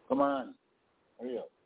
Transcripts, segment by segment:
Come on. Hurry up.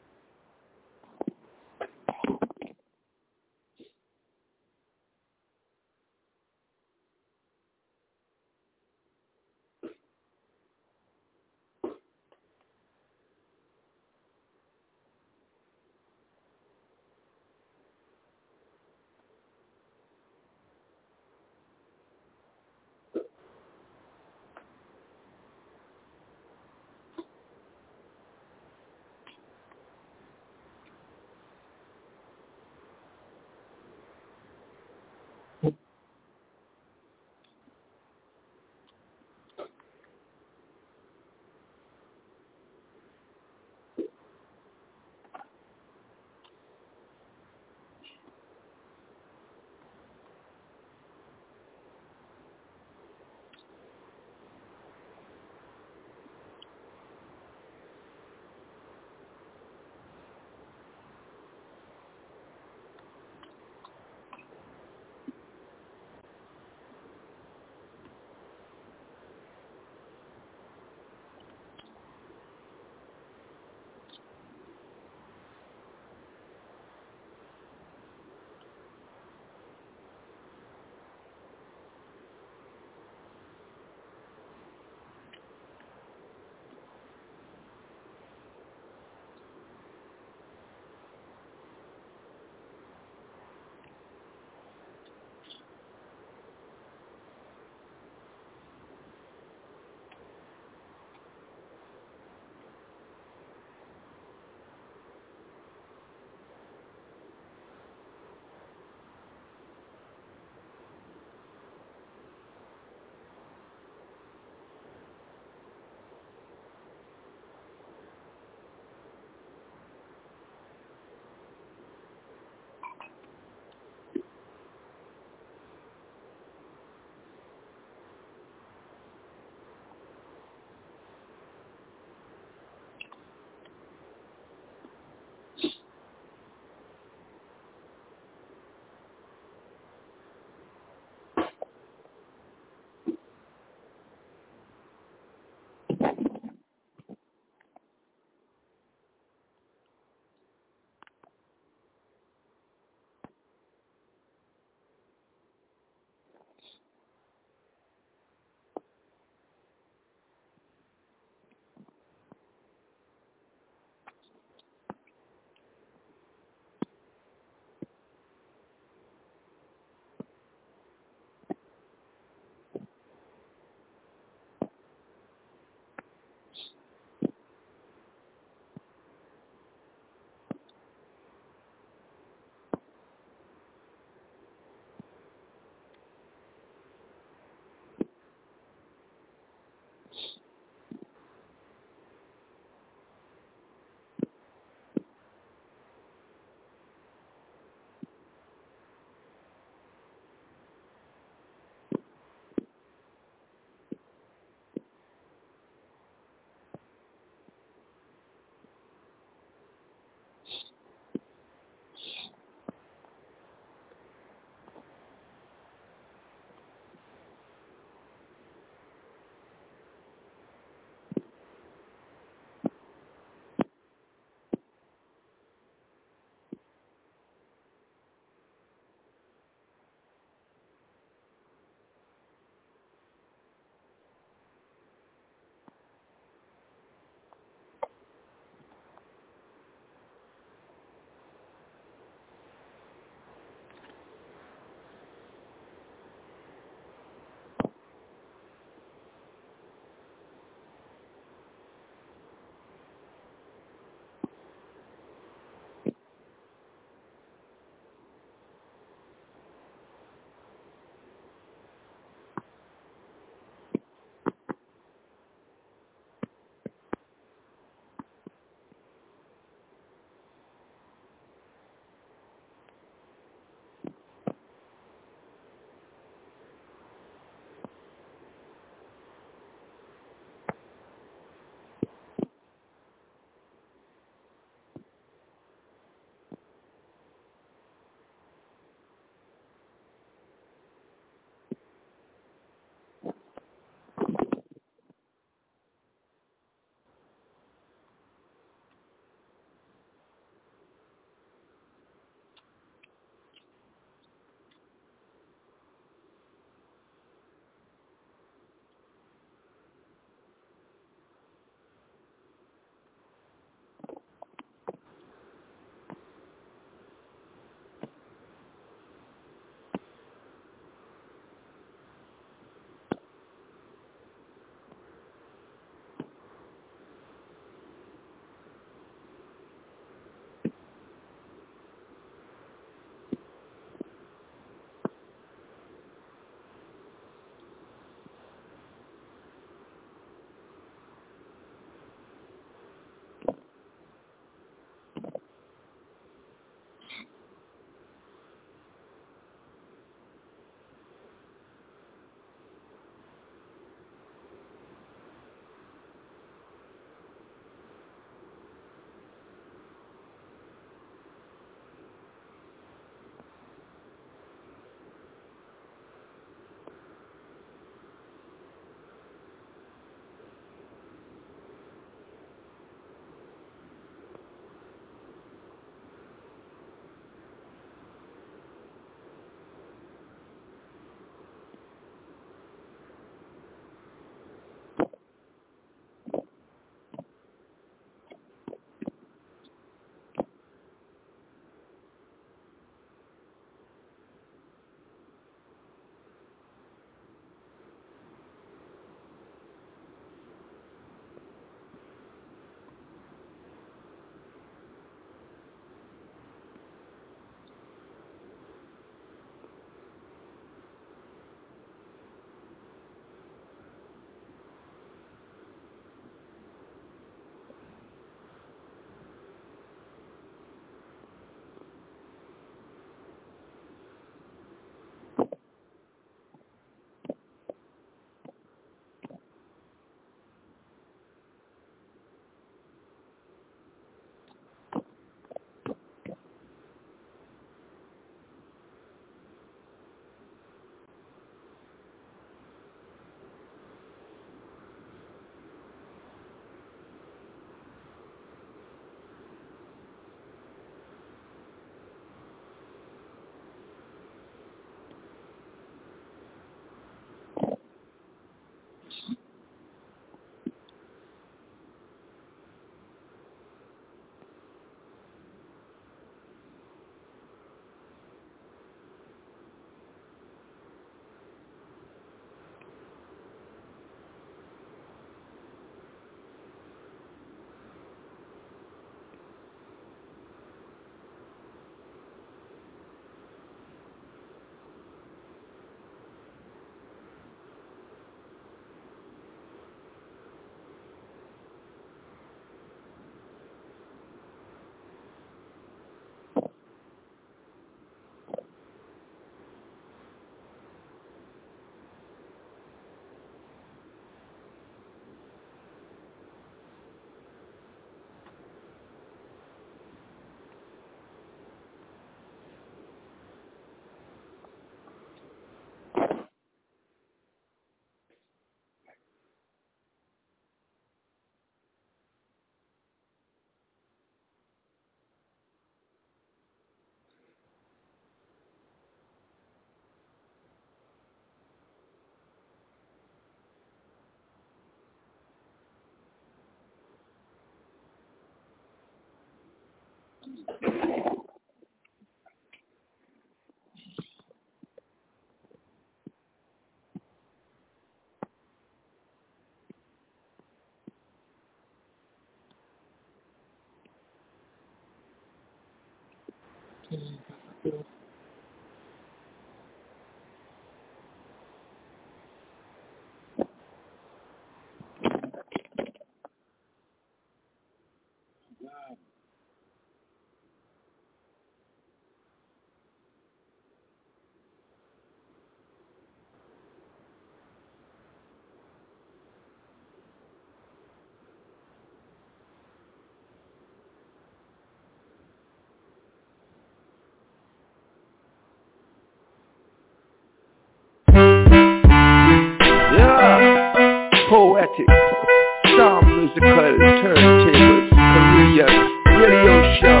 Poetic, sound musical, turntables, Korean, radio show.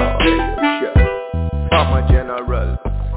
Farmer General.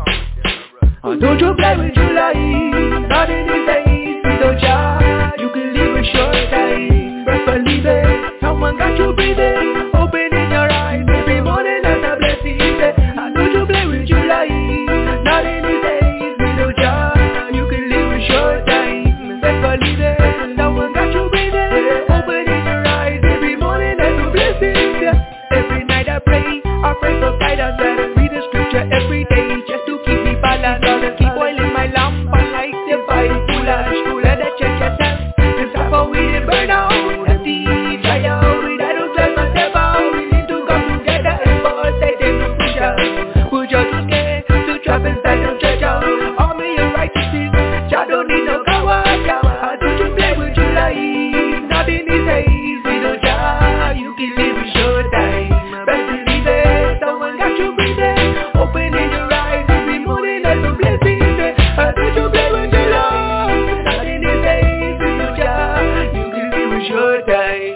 Don't you play with your life, not in this days, with no job. You can live a short time, but believe it, someone got you breathing, opening your eyes every morning and a blessing. Don't you play with your life, not in these days, with no job. You can live a short time, but believe it, someone got you breathing, opening your eyes every morning and a blessing. Every night I pray for guidance and read the scripture every day just to keep me balanced. Keep oiling my lamp and light the fire full and school and the church yourself. The suffer we didn't burn out, empty, dry out. We don't tell myself out. We need to come together and force they take no future. We're just scared to trap inside the church out. All me and righteousness, I don't need no coward. I don't you play with your life. Nothing is easy, no job. You can live a short time. Best believe it, someone got you breathing, opening your eyes every morning as a blessing. Don't you play with your love, not in these days with your job. You can live a short time.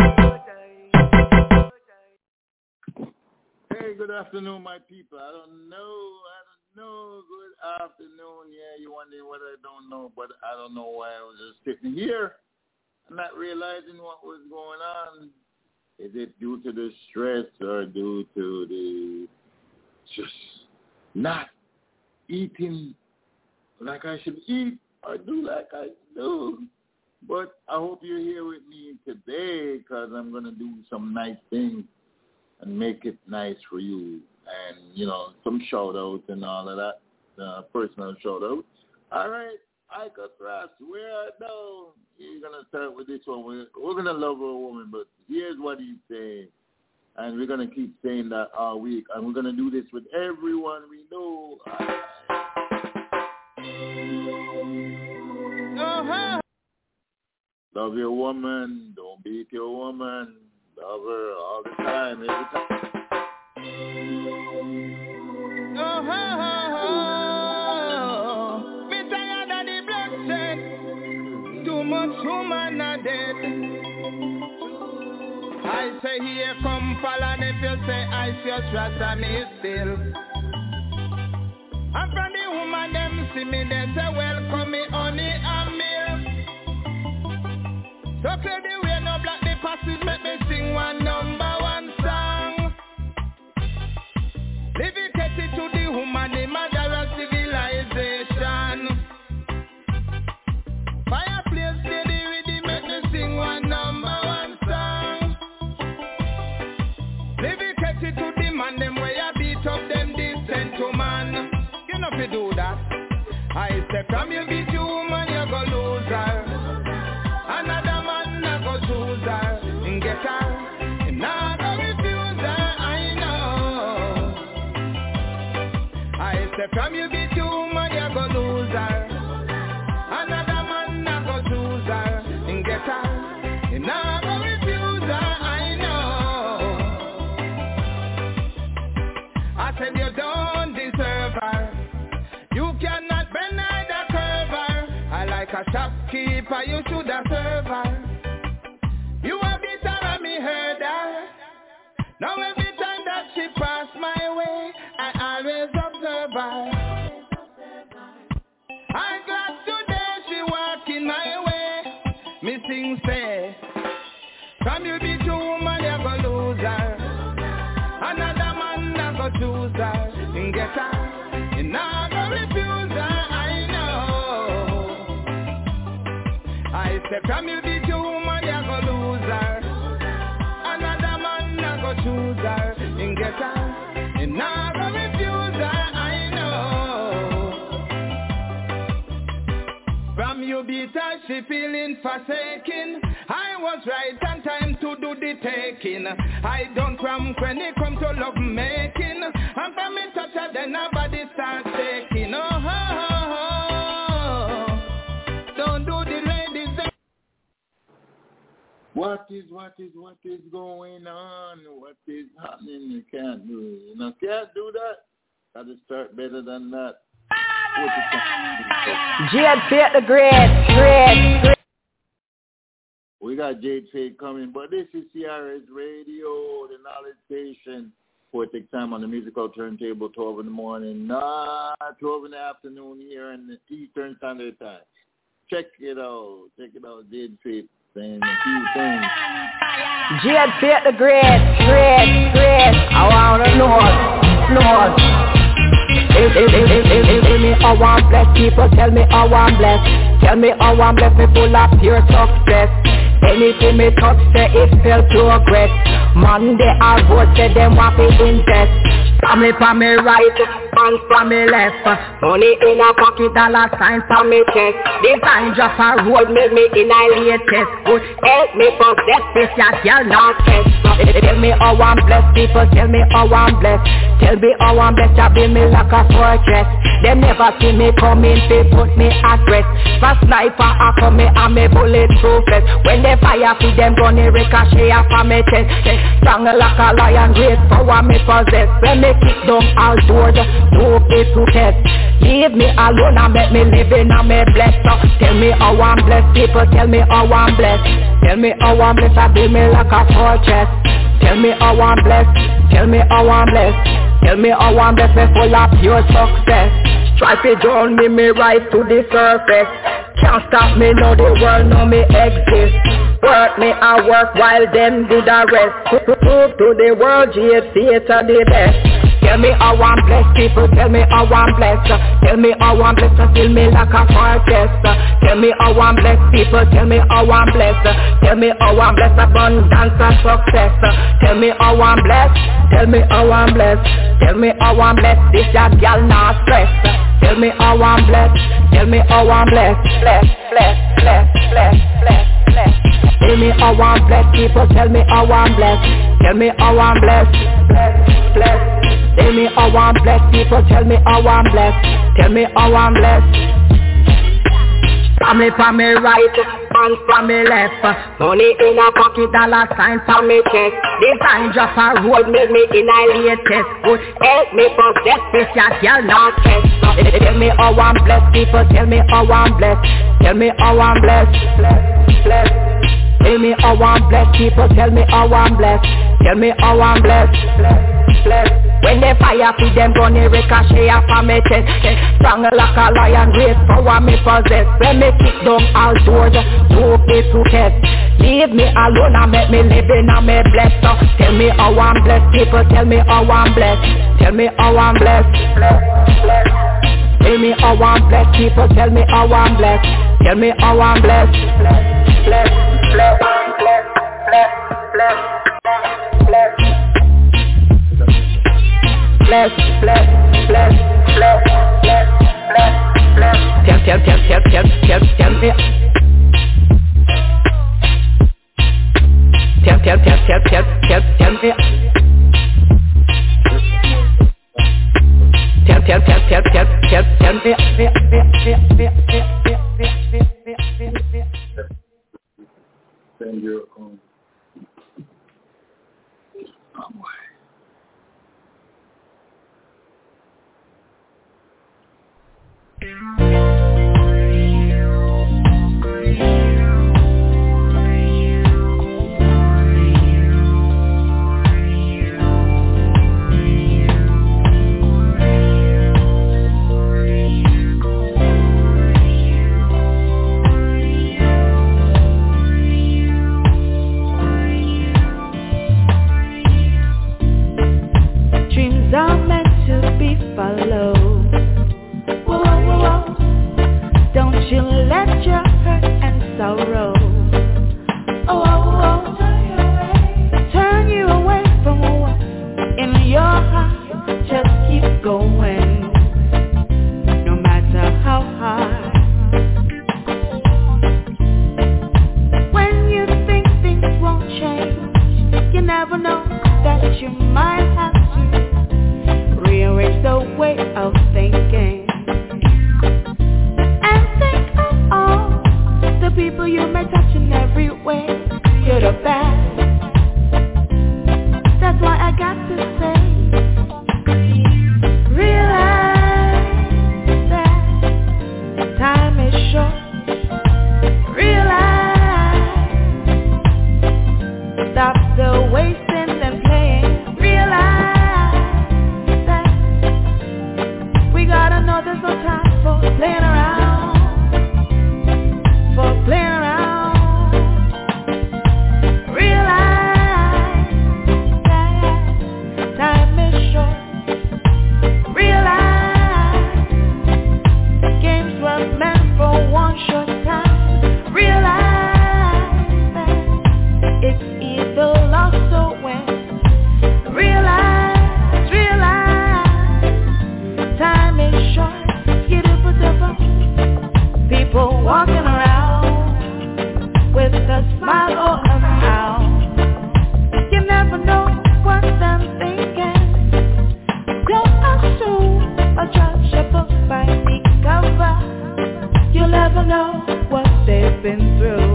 Hey, good afternoon, my people. I don't know. Good afternoon. Yeah, you wondering what I don't know, but I don't know why I was just sitting here and not realizing what was going on. Is it due to the stress or due to the just not eating like I should eat or do like I do? But I hope you're here with me today because I'm going to do some nice things and make it nice for you. And, some shout-outs and all of that, personal shout-outs. All right, Ika Cross, where I know you're going to start with this one. We're going to love a woman, but here's what he's saying. And we're going to keep saying that all week. And we're going to do this with everyone we know. Uh-huh. Love your woman. Don't beat your woman. Love her all the time, every time. Me tired of the bloodshed. Too much woman are dead. I say here come Fallon, if you say I just rasta me still. And from the woman them see me, they say welcome me honey and milk. So clear the way, no block the passage, make me sing one number one song. Dedicated to the woman, the mother of civilization. Fireplace lady with the make me sing one number one song. Dedicated to the man, them way I beat up them decent to man. You know if you do that, I say come you beat you woman, you go lose her. Another man I go choose her and get her. And now I go refuse her, I know. I say from you beat you woman, you go lose her. Another man I go choose her and get her. And now I go refuse her, I know. I said you don't deserve her. You cannot bend neither curve her. I like a shopkeeper, you should have served her. You a bitter and me heard her. Now every time that she pass my way, I always observe her. I'm glad today she walking my way. Me sing say, come you beat your woman, you go lose her. Another man You not gonna refuse her, I know. I said from you the two woman, you gonna lose her. Another man not gonna choose her. And get her, you not gonna refuse her, I know. From you beat her, she feeling forsaken. I was right on time to do the taking. I don't cramp when it comes to love making. And from me touch her, then nobody starts taking. Don't do the ladies. What is going on? What is happening? You can't do it. You know, can't do that. Gotta start better than that. Jade Fate the Great. We got Jade Fate coming, but this is CRS Radio, the knowledge station. Poetic time on the musical turntable, 12 in the morning, 12 in the afternoon here in the Eastern Standard Time. Check it out, Jade Fate saying a few things. Jade Fate the Great. I wanna know. Tell me how I'm blessed, people tell me how I'm blessed. Tell me how I'm blessed, me full of pure success. Anything me touch, say it fell progress. Monday I vote, say them want to invest. Family for me right, funds for me left. Money in a pocket, dollar signs for me chest. Design just a roll, make me in a latest. Would help me possess this, ya girl not test. Tell me how I'm blessed, people tell me how I'm blessed. Tell me how I'm blessed, ya build me like a fortress. Them never see me coming, they put me at rest. For sniper, I come me and me bulletproof vest. When they fire for them gun, they ricochet off of me chest. Strong like a lion, great power me possess. When me kick down all doors, don't be too test. Leave me alone and make me live in a me blessed. Tell me how I'm blessed, people tell me how I'm blessed. Tell me how I'm blessed, I build me like a fortress. Tell me how I'm blessed, tell me how I'm blessed. Tell me how I'm blessed, me full of pure success. Try to drown me rise to the surface. Can't stop me, no, the world know me exist. Work me and work while them do the rest. Prove to the world, Jade Fate are the best. Tell me how I'm blessed, people, tell me how I'm blessed. Tell me how I'm blessed, feel me like a fortress. Tell me how I'm blessed, people, tell me how I'm blessed. Tell me how I'm blessed, abundance and success. Tell me how I'm blessed, tell me how I'm blessed. Tell me how I'm blessed, this a girl not stress. Tell me how I'm blessed, tell me how I'm blessed. Bless. Tell me how I'm blessed, people, tell me how I'm blessed. Tell me how I'm blessed, bless. Tell me how I'm blessed, people, tell me how I'm blessed. Tell me how I'm blessed. Family for me right, funds for me left. Money in a pocket, dollar signs for me chest. Design just a roll, make me in a latest. Would help me possess this, ya girl not test. Tell me how I'm blessed, people, tell me how I'm blessed. Tell me how I'm blessed, bless. Tell me how I'm blessed, people, tell me how I'm blessed. Tell me how I'm blessed, bless. When they fire for them gun, they ricochet off of me chest. Strong like a lion, great power me possess. When me kick down all doors, don't be too test. Leave me alone and make me live in a me blessed. Tell me how I'm blessed, people, tell me how I'm blessed. Tell me how I'm blessed, bless. Tell me how I'm blessed, people, tell me how I'm blessed. Tell me how I'm blessed, bless. Bless. Tell me. Send your own. Dreams are meant to be followed. know there's no time for playing around. For playing around. Realize that time is short. Realize the games were meant for one short time. Realize that it's either lost or win. Realize time is short. People walking around with a smile or a frown. You never know what they're thinking. Don't assume or judge a book by the cover. You'll never know what they've been through.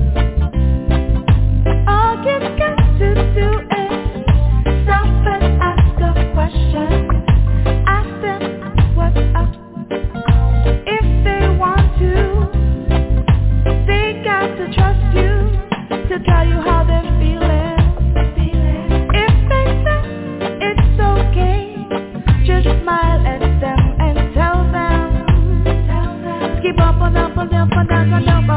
All you've got to do is stop and ask a question. Ask them what's up. If they want to, they got to trust you to tell you how they're feeling. If they say it's okay, just smile at them and tell them. Keep up and up and up and down and up.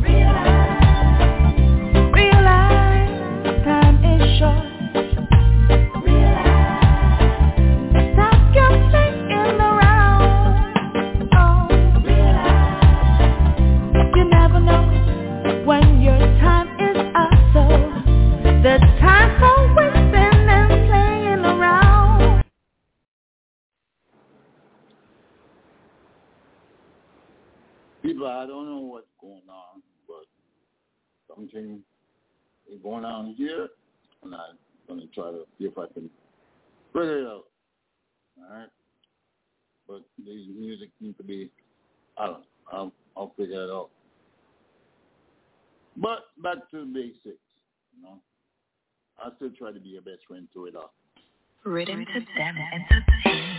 Realize time is short. Stop your playing around. You never know when your time is up, so the time for wasting and playing around. People, I don't know what's going on, but something is going on here, and I'm going to try to see if I can figure it out. All right? But the music needs to be, I don't know, I'll figure it out. But back to the basics, you know. I still try to be your best friend through it all. Rhythm to them entertainment.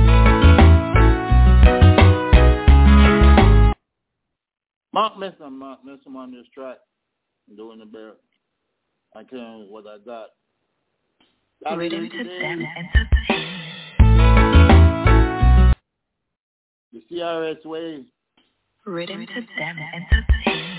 Mark Messam on this track. I'm doing the best. I can't with what I got. Rhythm to them entertainment. The CRS way. Rhythm to them entertainment.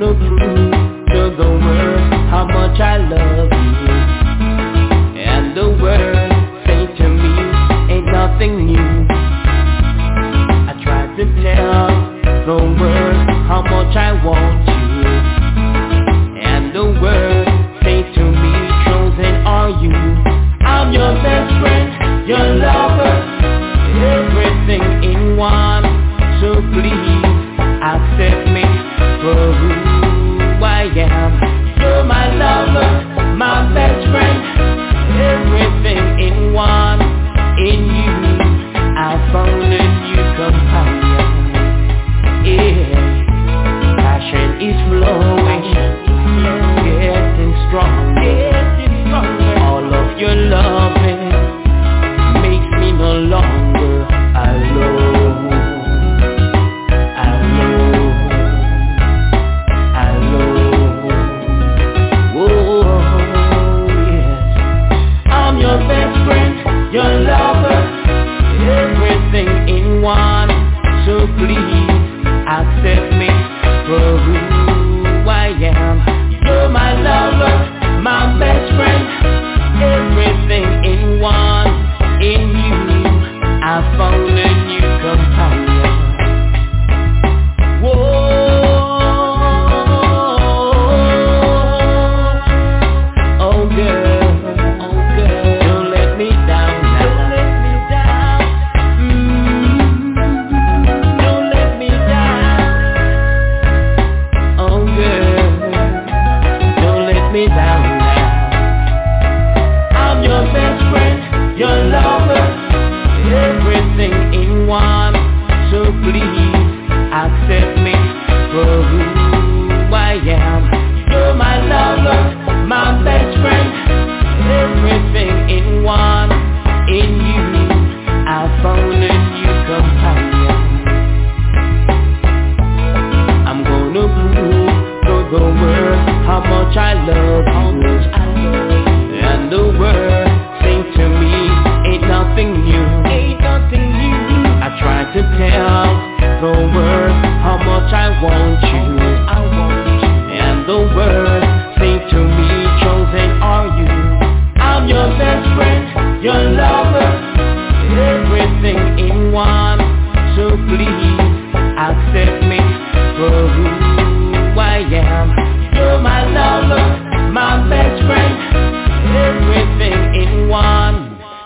I love you, and the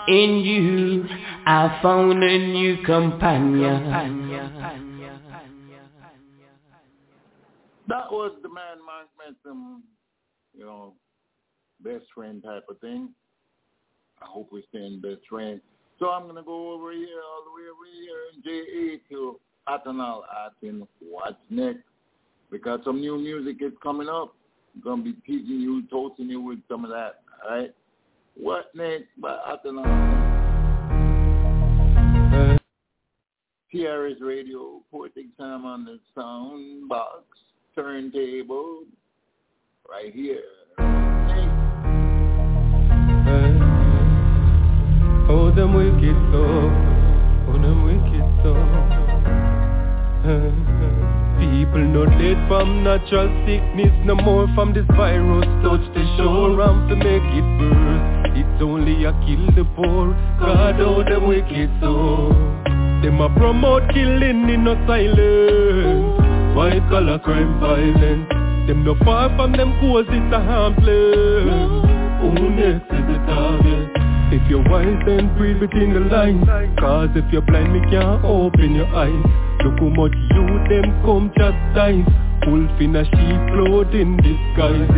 In you, I found a new companion. That was the man Mark Manson, best friend type of thing. I hope we're staying best friend. So I'm going to go over here, all the way over here in J.A. to Atanal asking what's next. Because some new music is coming up. I'm going to be teaching you, toasting you with some of that, all right? What next by Atanal? TRS Radio, Poetic Time on the sound box, turntable, right here. Oh, them wicked so, oh, them wicked so. People not dead from natural sickness, no more from this virus. Touch the shore and to make it burst. It's only a kill the poor. God, oh, them wicked so. Them a promote killing in no silence. White collar crime violence. Them no far from them cause it's a harmless. Who next is the target? If you're wise then breathe between the lines. Cause if you're blind me can't open your eyes. Look how much youth them come chastise. Wolf in a sheep clothing disguise.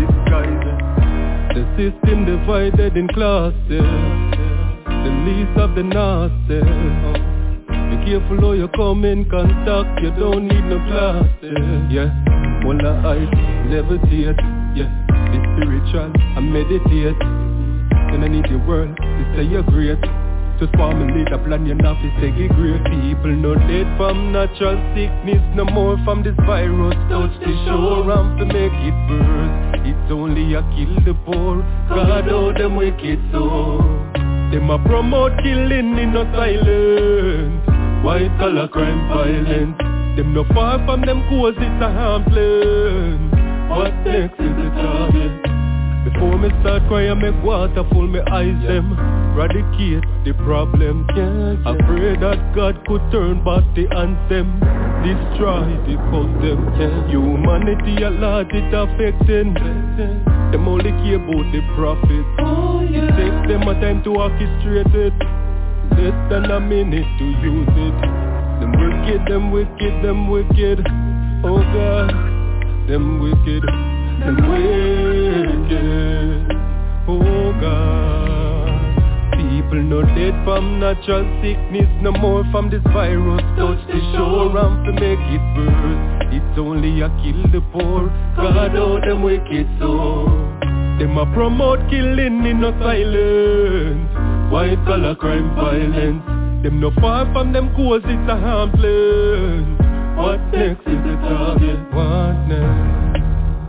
The system divided in classes. The least of the nasties. Be careful how you come in contact. You don't need no glasses. Yeah, all the eyes levitate. Yeah, be spiritual and meditate. Then I need your world to say you're great. Just formulate a plan, you're not to segregate. People not dead from natural sickness, no more from this virus. Touch the shore and to make it burst. It's only a kill the poor. God, oh, them wicked so. Them a promote killing in no silence. White collar crime violence. Them no far from them cause it's a harmless. What next is the target? Before me start crying, I make water full me eyes them. Eradicate the problem. I pray that God could turn back the anthem. Destroy the custom. Humanity at large it affecting. Them only care about the profit. It takes them a time to orchestrate it. Less than a minute to use it. Them wicked, them wicked, them wicked. Oh God, them wicked, them wicked. Oh God. People not dead from natural sickness, no more from this virus. Touch the shore and to make it burst. It's only a kill the poor. God, oh, them wicked so. Them a promote killing in no silence. White collar crime violence. Them no far from them cause it's a harmless. What next is the target? What next?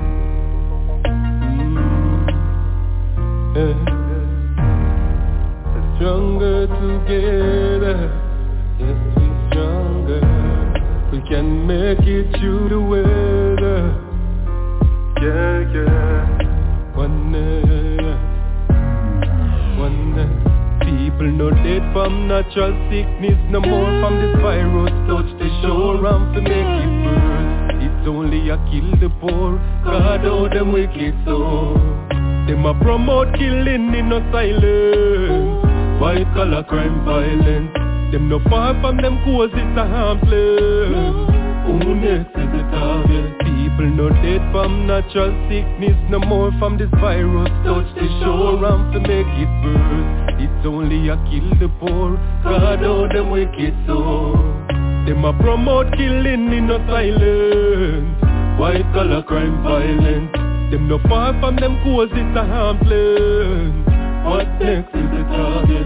Stronger together. Yes, we're stronger. We can make it through the weather. Yeah, yeah. One day. People no dead from natural sickness, no more from this virus. Touch the shore and to make it burst. It's only a kill the poor. God, oh, them wicked so. Them a promote killing in no silence. White collar crime violence. Them no far from them cause it's a harmless. Who next is the target? People no dead from natural sickness, no more from this virus. Touch the shore and to make it burst. It's only a kill the poor. God, oh, them wicked so. Them a promote killing in no silence. White collar crime violence. Them no far from them cause it's a harmless. What next is the target?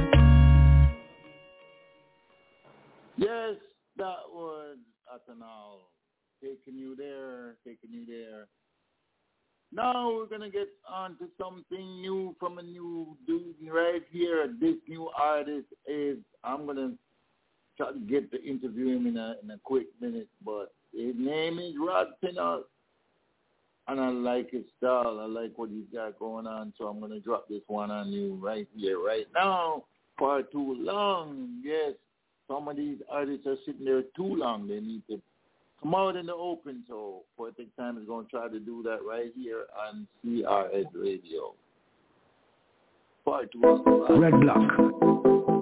Yes, that was Atanal. Taking you there. Now we're going to get on to something new from a new dude right here. This new artist is, I'm going to try to get to interview him in a quick minute, but his name is Rod Pinnock, and I like his style. I like what he's got going on, so I'm going to drop this one on you right here, right now. For too long, yes. Some of these artists are sitting there too long. They need to come out in the open, so Poetic Time is going to try to do that right here on CRS Radio. Part 2. Red Block.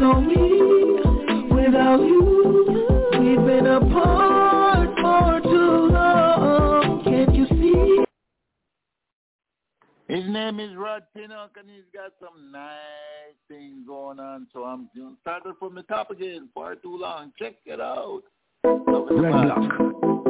no me without you. We've been apart for too long. Can't you see? His name is Rod Pinnock, and he's got some nice things going on. So I'm started from the top again. Far too long. Check it out. Red Block.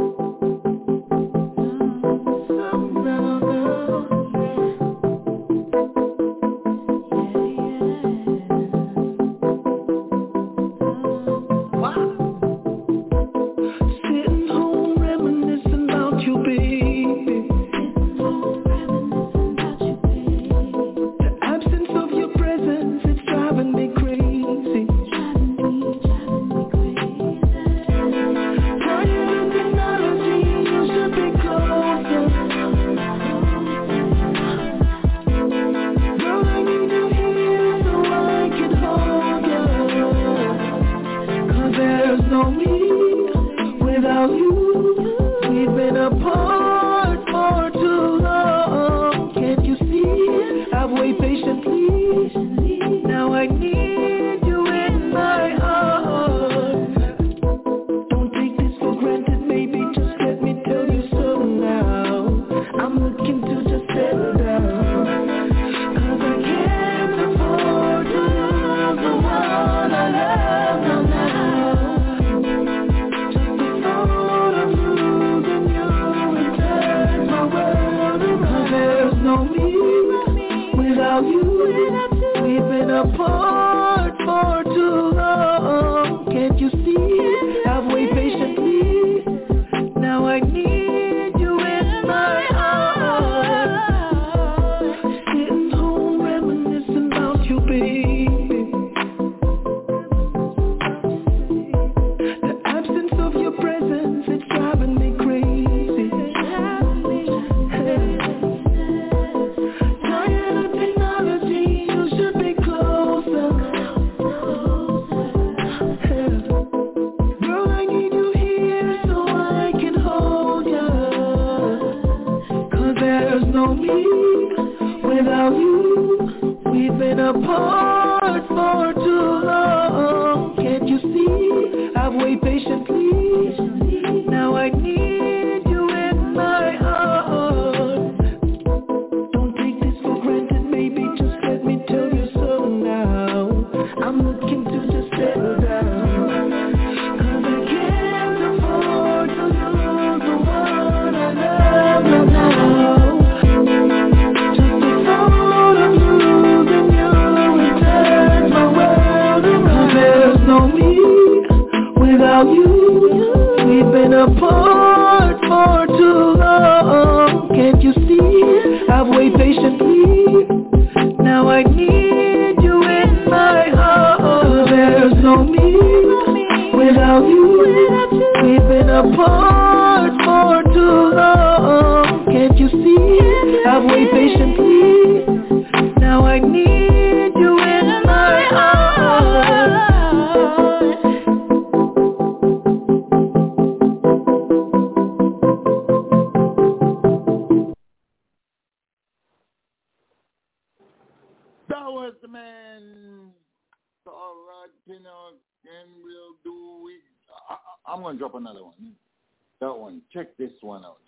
I'm going to drop another one. That one. Check this one out.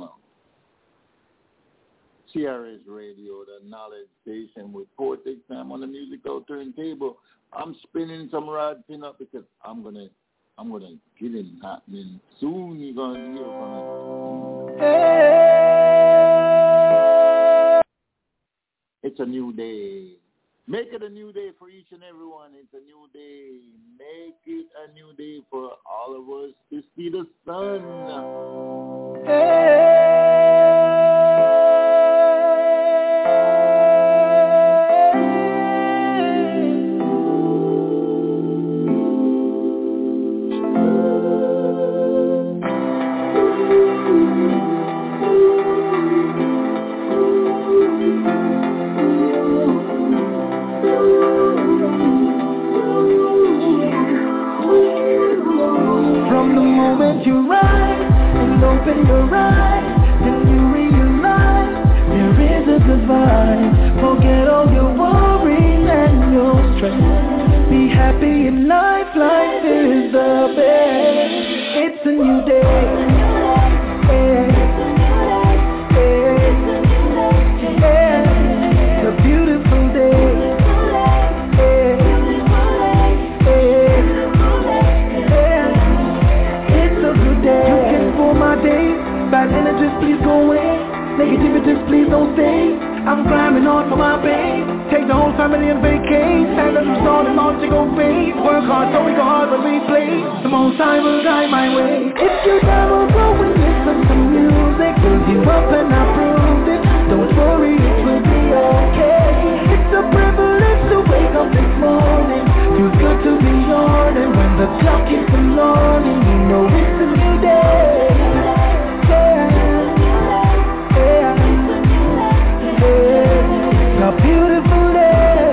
CRS Radio, the knowledge station with Cortex Sam on the musical turntable. I'm spinning some Rod Pinnock because I'm gonna get him happening soon. You're gonna hear from him. Hey. It's a new day. Make it a new day for each and every one. It's a new day. Make it a new day for all of us to see the sun. You rise and open your eyes, then you realize there is a divide. Forget all your worries and your stress. Be happy. is the best. It's a new day. It's a beautiful day. It's a good day. You can pull my day. Bad energies, please go away. Negativities, please don't stay. I'm climbing on for my pain. Take the whole family and vacate. Stand up and start and launch to go fade. Work hard, so we go hard when we play. The most time will guide my way. If you never go and listen to music, build you up and I proved it. Don't worry, it will be okay. It's a privilege to wake up this morning. Feels good to be on, and when the clock is alarming, you know it's a new day. It's a beautiful day.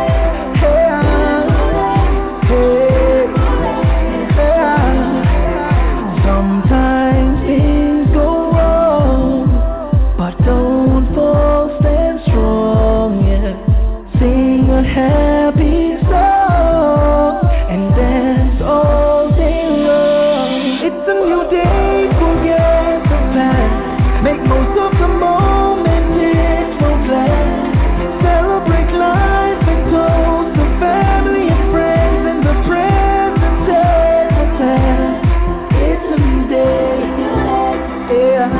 Sometimes things go wrong, but don't fall, stand strong, yeah. Sing a happy song and dance all day long. It's a new day, forget the past. Make most of the moment, it's no plan. Celebrate life and toast to family and friends in the present time. It's a new day, yeah.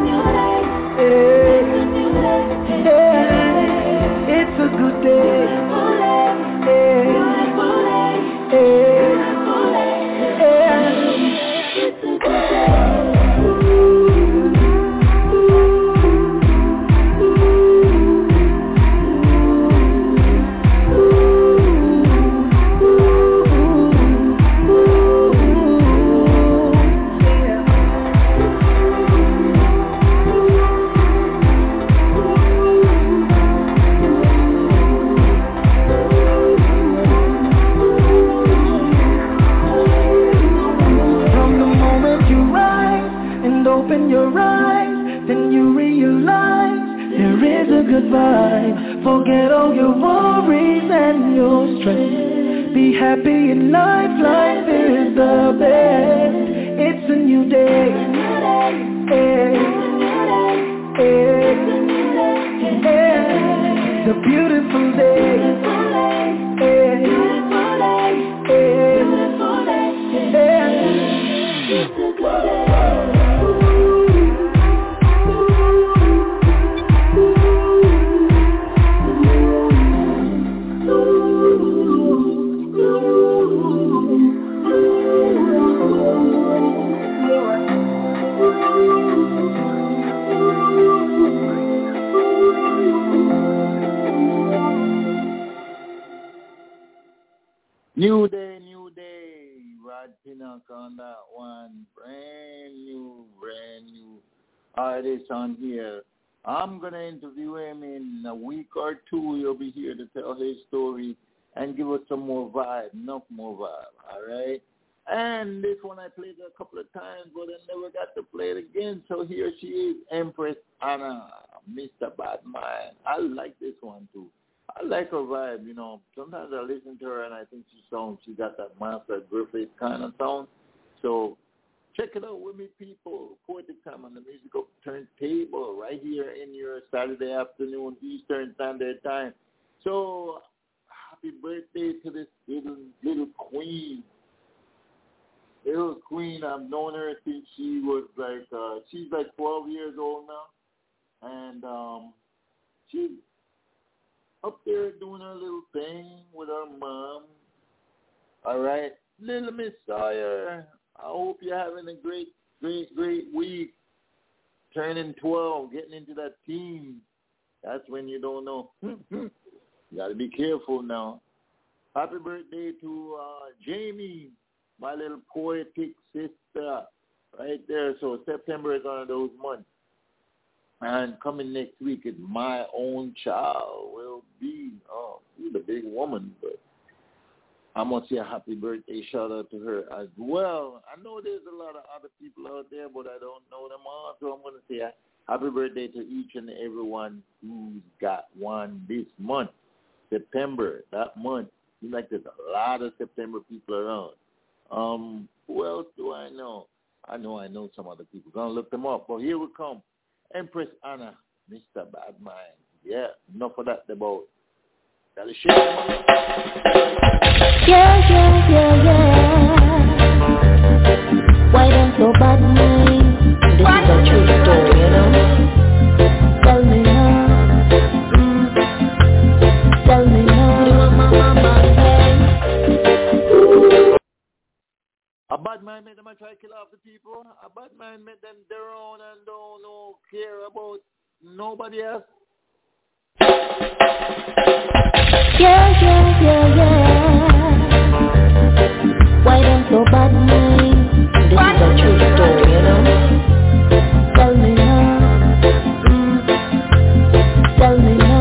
It's a good day, open your eyes, then you realize there is a good vibe. Forget all your worries and your stress. Be happy in life, life is the best. It's a new day. It's a beautiful day. New day, Rod Pinnock on that one. Brand new artist on here. I'm going to interview him in a week or two. He'll be here to tell his story and give us some more vibe, enough more vibe, all right? And this one I played a couple of times, but I never got to play it again. So here she is, Empress Anna, Mr. Bad Mind. I like this one, too. I like her vibe, you know. Sometimes I listen to her and I think she got that Master Griffith kind of sound. So check it out with me, people. Poetic Time on the Musical Turntable right here in your Saturday afternoon Eastern Standard Time. So happy birthday to this little queen. Little queen, I've known her since she was she's like 12 years old now. And she's up there doing her little thing with her mom. All right. Little Miss Sawyer, I hope you're having a great week. Turning 12, getting into that teen. That's when you don't know. You got to be careful now. Happy birthday to Jamie, my little poetic sister, right there. So September is one of those months. And coming next week is My Own Child will be, she's a big woman, but I'm going to say a happy birthday shout out to her as well. I know there's a lot of other people out there, but I don't know them all, so I'm going to say a happy birthday to each and everyone who's got one this month, September, that month. Seems like there's a lot of September people around. Who else do I know? I know some other people. Gonna look them up. But here we come. Empress Anna, Mr. Bad Mind. Yeah, enough of that about. Gotta share. Yeah. Why them so bad mind? This is a true story, you know. Tell me now. Tell me now. A bad mind made them try to kill off the people. A bad mind made them their own and don't care about nobody else. Yeah. Why them so bad mind? This is a true story, you know. Tell me now. Tell me now.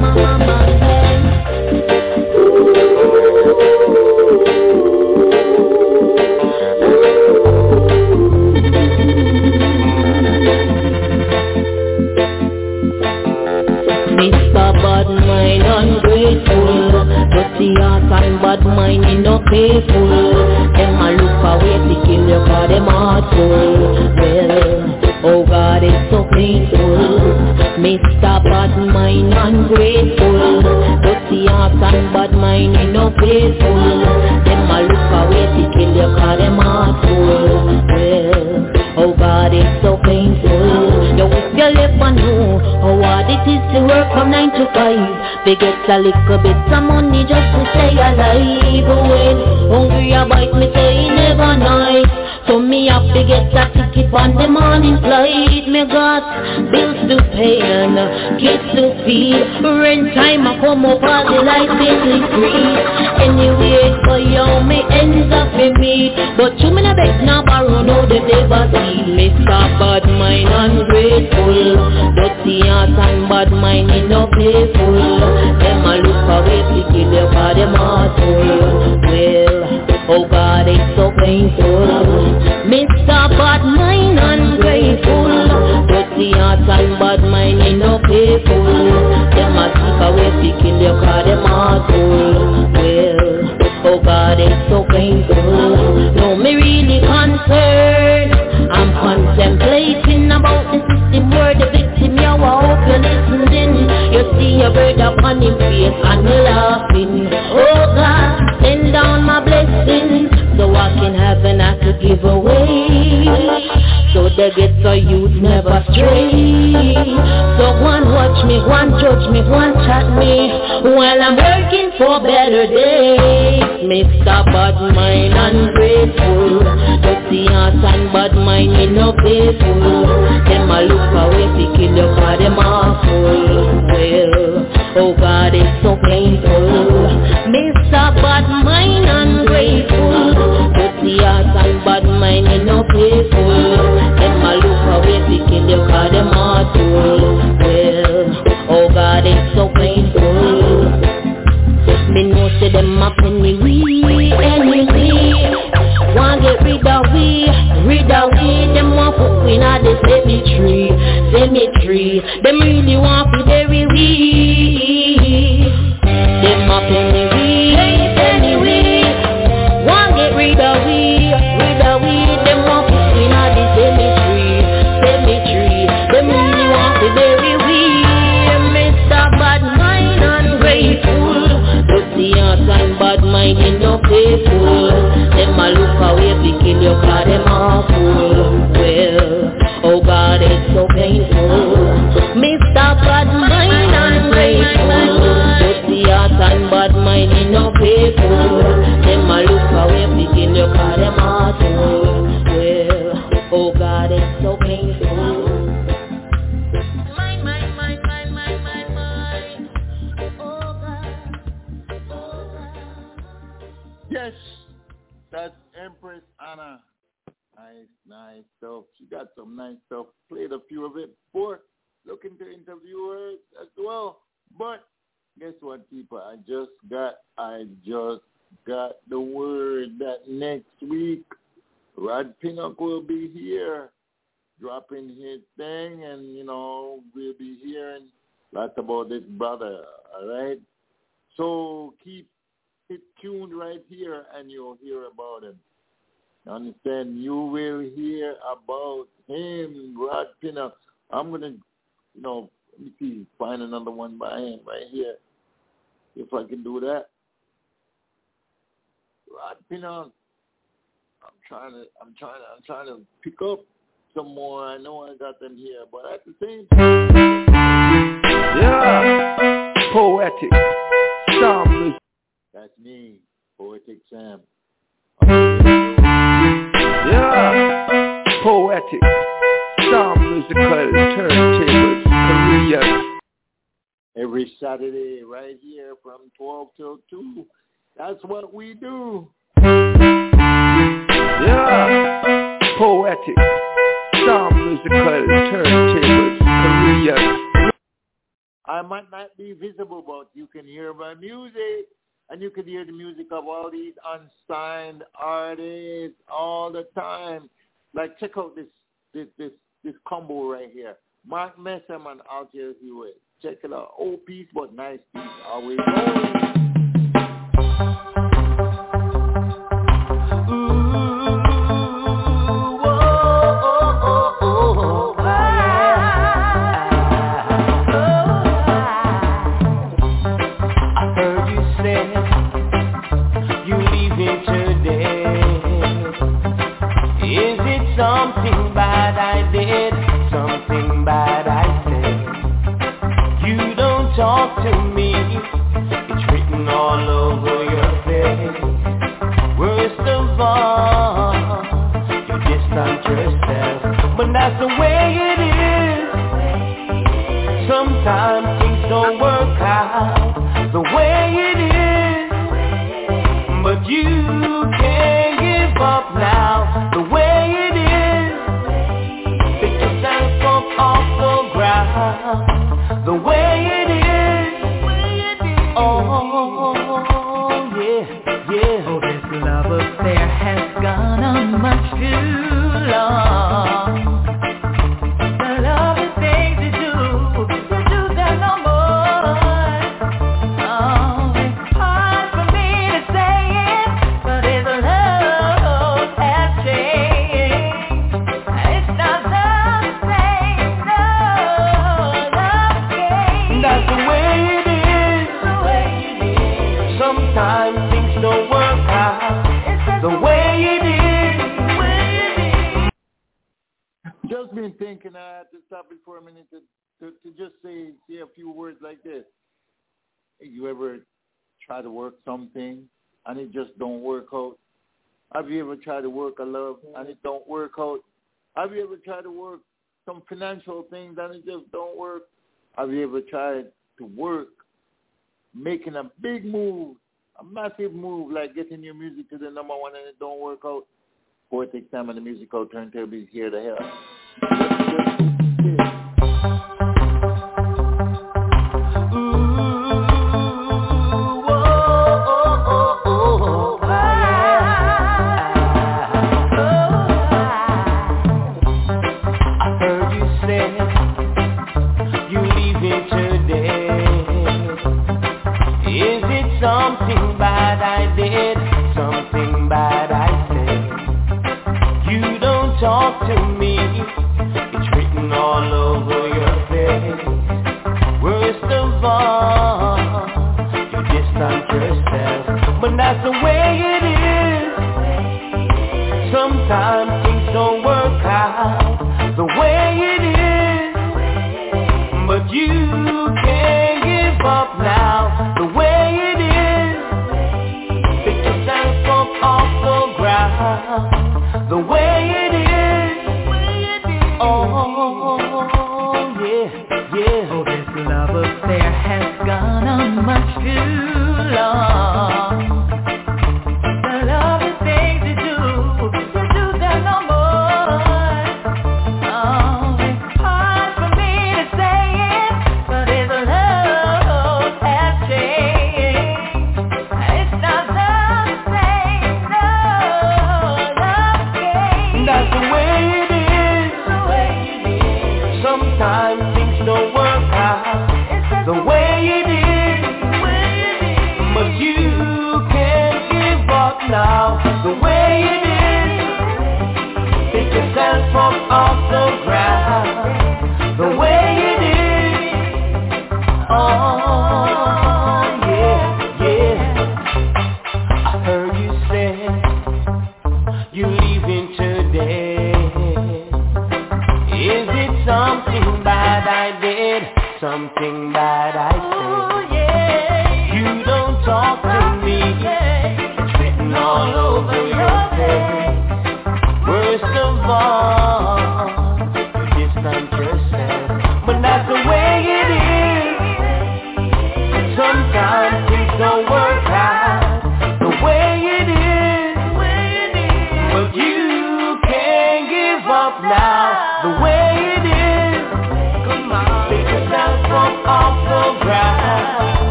Mr. Bad Mind ungrateful, dirty heart and bad mind in no faithful. Them a look away to kill you 'cause them heart full. Well, oh God, it's so painful. Mr. Bad Mind ungrateful, dirty heart and bad mind in no faithful. Them a look away to kill you 'cause them heart full. Well, oh God, it's so painful. You if you live and know how hard it is to work from 9 to 5. They get a little bit of money just to stay alive. When hungry I bite me say never night. So me have to get a ticket on the morning flight. Me got bills to pay and kids to feed. Rent time I come up all the lights basically free. Anyway, for you me ends up with me. But you me no beg no borrow no the never see. Mr. Bad Mind ungrateful, dirty heart and bad mind in no playful. Them a look away to kill you 'cause them heart full. Well, oh God, it's so painful. Mr. Bad Mind ungrateful, dirty heart and bad mind in no playful. Them a look away to kill you 'cause them heart full. Well, oh God, it's so painful. No, me really concerned. I'm contemplating about the system where the victim, yo, I hope you're listening. You see your bird upon his face and you're laughing. Oh God, send down my blessings so I can have and I could give away. So the gets a youth never stray. So one watch me, one judge me, one chat me while I'm working for better days. Mr. Bad Mind ungrateful, dirty heart and bad mind in no faithful. Them a look away to kill you 'cause them awful. Well, oh God, it's so painful. Mr. Bad Mind ungrateful, dirty heart and bad mind in no faithful. Them a look away to kill you 'cause them awful. Well, oh God, it's so painful. Me know say them a penny we anyway. Want get rid of we. Them want put we in the cemetery. Them really want to bury we. Them a penny we. Want get rid of we. Them want put we in the cemetery. Them really want to bury we. Mr. Bad Mind ungrateful, dirty heart and bad mind in no faithful. Them a look away to kill you 'cause them awful. Well, oh God, it's so painful. Mr. Bad Mind ungrateful, dirty heart and bad mind in no faithful. Them a look away to kill you 'cause them awful. Well, oh God, it's so painful. Yes, that's Empress Anna. Nice stuff. She got some nice stuff. Played a few of it before. Looking to interview her as well. But guess what, people? I just got the word that next week Rod Pinnock will be here dropping his thing, and we'll be hearing lots about this brother. All right. So keep it tuned right here, and you'll hear about him. Understand? You will hear about him, Rod Pinnock. I'm going to, let me see, find another one by him right here, if I can do that. Rod Pinnock. I'm trying to pick up some more. I know I got them here, but at the same time, yeah, Poetic Sam. That's me, Poetic Sam. Yeah, Poetic Sam Musical Turntables Korean. Every Saturday, right here from 12 till 2. That's what we do. Yeah, Poetic Sam Musical Turntables Korean. I might not be visible, but you can hear my music, and you can hear the music of all these unsigned artists all the time. Like, check out this combo right here. Mark Messam and Algiers Hewitt. Check it out. Old piece, but nice piece. Always going. Something bad I did, something bad I said. You don't talk to me, it's written all over your face. Worst of all, you distance yourself, but that's the way it is. Sometimes things don't work out the way it is, but you can't give up now the way it is. Off the ground, the way it is. Oh, yeah. Oh, this love affair has gone on much too long. The love is things you do them no more. Oh, it's hard for me to say it, but his love has changed. It's not the same. That's the way it is. Sometimes things don't work out the way it is. Just been thinking I had to stop it for a minute to just say a few words like this. You ever try to work something and it just don't work out? Have you ever tried to work a love and it don't work out? Have you ever tried to work some financial things and it just don't work? Have you ever tried to work making a big move, a massive move, like getting your music to the number one and it don't work out? Poetic Sam and the Musical Turntable is here to help. Something bad I did, something bad I said. You don't talk to me, it's written all over your face. Worst of all, you distance yourself, but that's the way it is. Sometimes things don't work out the way it is, but you can't give up now the way it is. Off the ground, the way it is. Oh, yeah. Oh, this love affair has gone on much too long. The love is things you do them no more. Oh, it's hard for me to say it, but his love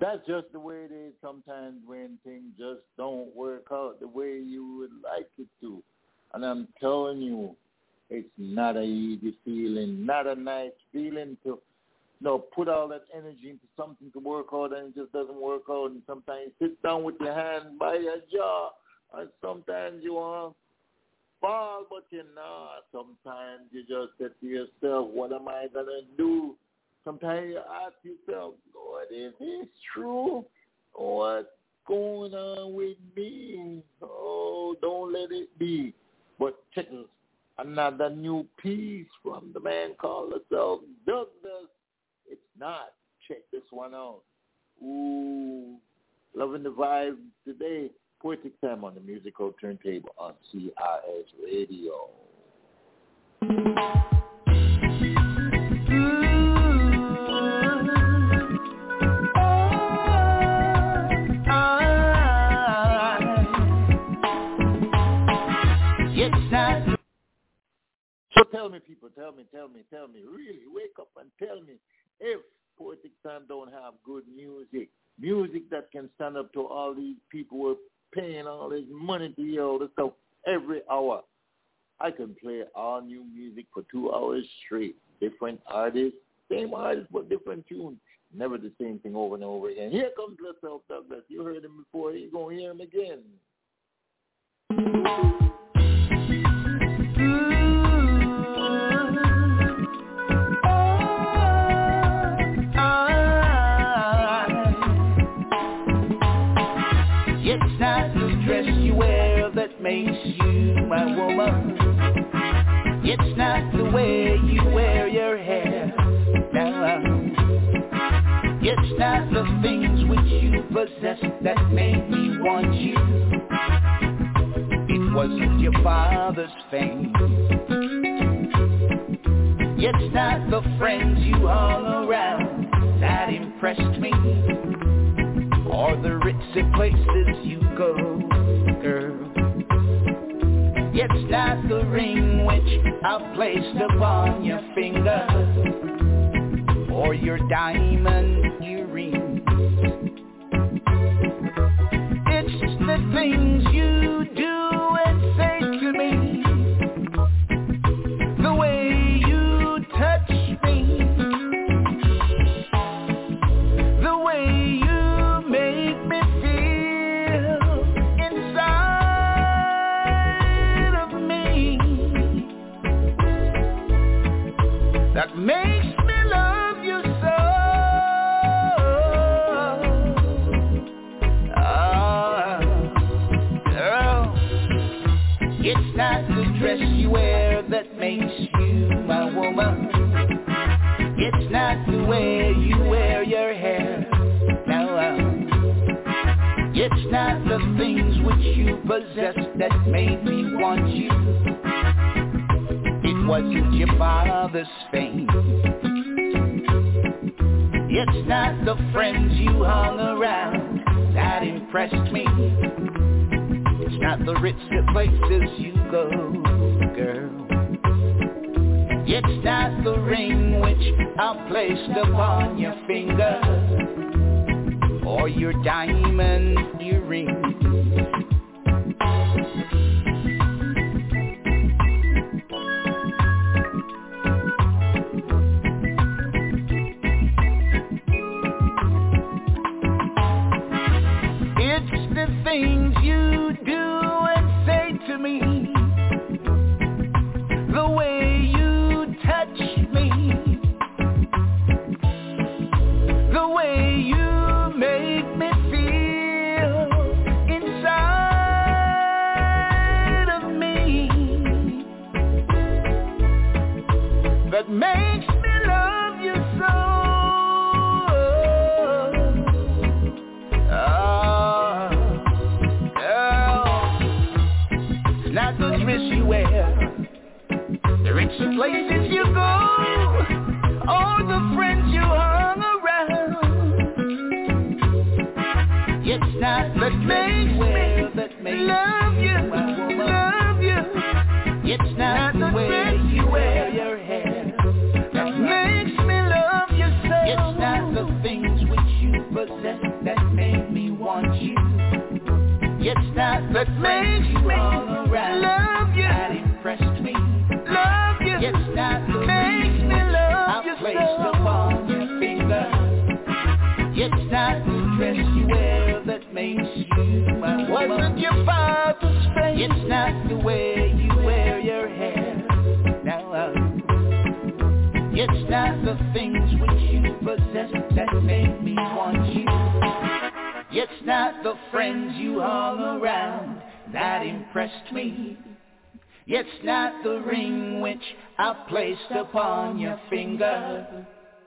That's just the way it is sometimes when things just don't work out the way you would like it to. And I'm telling you, it's not an easy feeling, not a nice feeling to put all that energy into something to work out and it just doesn't work out. And sometimes you sit down with your hand by your jaw and sometimes you want to fall, but you're not. Sometimes you just say to yourself, what am I going to do? Sometimes you ask yourself, Lord, is this true? What's going on with me? Oh, don't let it be. But check another new piece from the man called himself Douglas. It's not. Check this one out. Ooh, loving the vibe today. Poetic Time on the musical turntable on CRS Radio. So tell me, people, tell me, really, wake up and tell me if Poetic Time don't have good music that can stand up to all these people who are paying all this money to hear all this stuff every hour. I can play all new music for 2 hours straight. Different artists, same artist but different tunes. Never the same thing over and over again. Here comes yourself, Douglas. You heard him before. You're going to hear him again. It's not the dress you wear that makes you my woman. It's not the way you wear your hair. No. It's not the things which you possess that made me want you. It wasn't your father's fame. It's not the friends you hung around that impressed me, or the ritzy places you go, girl. It's not the ring which I placed upon your finger, or your diamond earring. It's the things you do and say to me, the way you touch me, the way you make me feel inside of me, that makes me love you so. Girl, it's not the dress you wear that makes you my woman. It's not the way you wear your hair. No, it's not the things which you possess that made me want you. It wasn't your father's fame. It's not the friends you hung around that impressed me. It's not the ritzy places you go, girl. It's not the ring which I placed upon your finger, or your diamond earring. It's the things you do and say to me, the way you touch me, the way you make me feel inside of me, that makes me love you so. It's not the dress you wear, the rich places you go, or the friends you hung around. It's not that makes me love you. It's not the way you wear your hair that makes me love you so. It's not the things which you possess that makes me love you, that impressed me, love you, it's not the makes me love you, placed upon your finger. It's not the dress you wear that makes you my woman. Wasn't your father's face? It's not the way you wear your hair. Now, it's not the things which you possess that make me want you. It's not the friends you hung around that impressed me. It's not the ring which I placed upon your finger.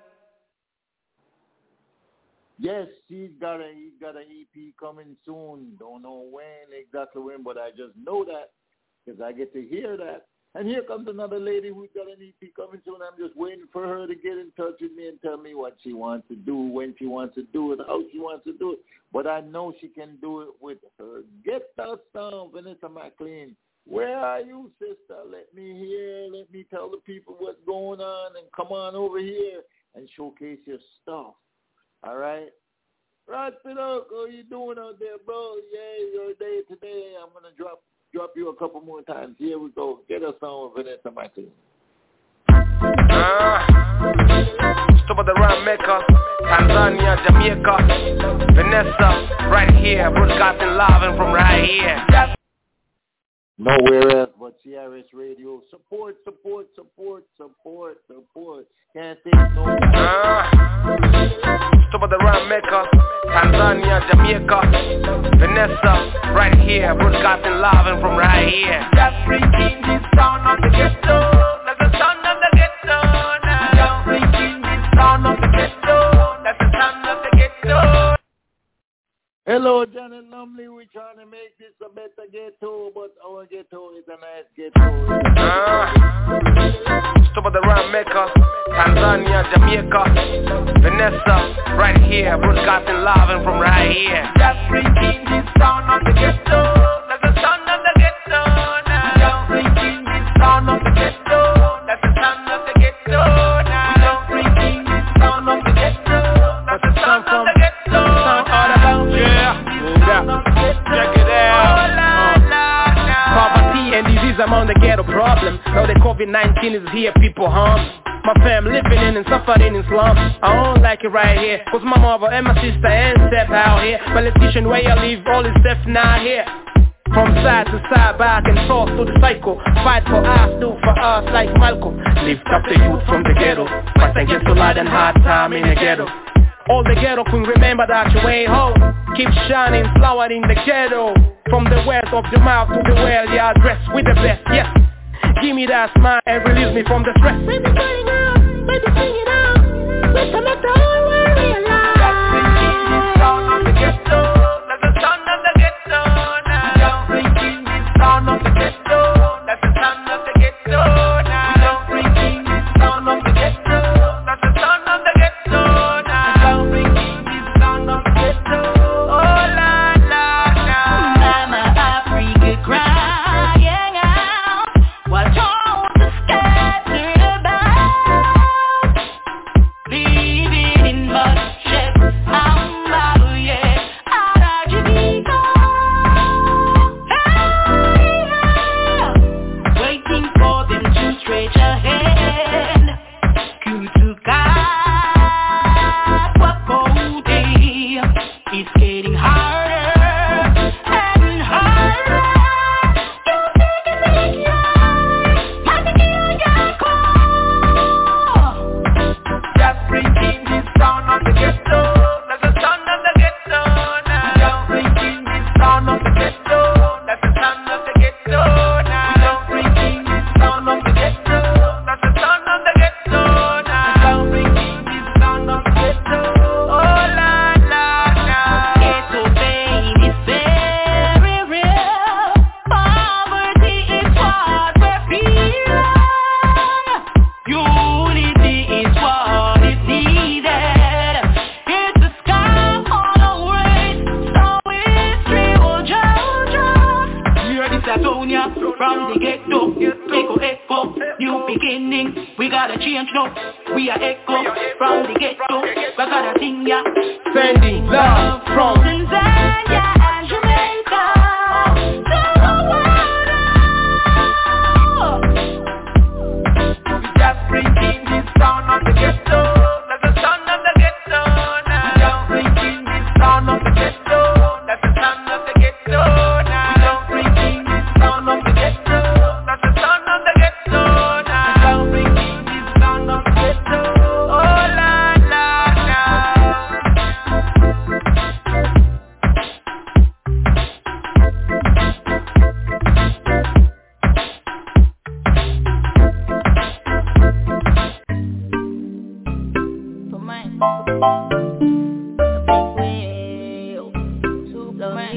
Yes, he's got an EP coming soon. Don't know exactly when, but I just know that because I get to hear that. And here comes another lady who's got an EP coming soon. I'm just waiting for her to get in touch with me and tell me what she wants to do, when she wants to do it, how she wants to do it. But I know she can do it with her. Get that song, Vanessa McLean. Where are you, sister? Let me hear. Let me tell the people what's going on, and come on over here and showcase your stuff. All right? Rod Pinocchio, how you doing out there, bro? Yeah, your day today. I'm going to drop you a couple more times. Here we go. Get us on with Vanessa McLean. Top of the Rhyme Maker, Tanzania, Jamaica, Vanessa, right here, broadcasting live and from right here. Nowhere else but CRS Radio. Support. Can't take no Top of the Rhyme Maker, Tanzania, Jamaica, Vanessa, right here, broadcasting live and from right here. Just bringing this sound of the ghetto, that's the sound of the ghetto now. Just bringing this sound of the ghetto, that's the sound of the ghetto. Hello, Janet Lumley. We're trying to make this a better ghetto, but our ghetto is a nice ghetto. Top of the Rhyme Maker, Tanzania, Jamaica, Vanessa, right here, broadcasting live and from right here. Just bringing this sound of the ghetto, that's the sound of the ghetto now. Just bringing this sound of the ghetto, that's the sound of the ghetto now. Just bringing this sound of the ghetto, that's the sound of the ghetto. Check it out. Poverty and disease among the ghetto problem. Now the COVID-19 is here, people harm. My fam living in and suffering in slums. I don't like it right here, cause my mother and my sister and step out here. Politician where I live, all is deaf now here. From side to side, back and forth to the cycle. Fight for us, do for us like Malcolm. Lift up the youth from the ghetto. Fight against the light and hard time in the ghetto. All the ghetto queen, remember that you ain't home. Keep shining, flower in the ghetto. From the west of the mouth to the well, yeah, dressed with the best, yes. Give me that smile and release me from the stress. Baby, bring it out, baby, bring it out. Let's make the whole world realize. Just bringing this sound of the ghetto, that's the sound of the ghetto now. Just bringing this sound of the ghetto, that's the sound of the ghetto now. Just bringing this sound of the ghetto, that's the sound of the ghetto now. Just bringing this sound of the ghetto. Oh la la la. Mama Africa crying out, what all the scattered about, living in mud sheds, waiting for them to stretch a hand. Kutuka, Wakode, it's getting harder and harder. You think it make you just bringing this sound of the ghetto, that's the sound of the ghetto now. Just bringing this sound of the ghetto, that's the sound of the ghetto now. Just bringing this sound of the ghetto, that's the sound of the ghetto now. Just bringing this sound of the ghetto. Oh la la la. Ghetto pain is very real. Poverty is what we're feeling. Unity is what is needed. It's the sky on a race, so it's real just. Hear this Atonia from the ghetto. Echo, new beginning. We gotta change now. We are echo from the ghetto. We gotta sing ya. Sending love from Tanzania and Jamaica.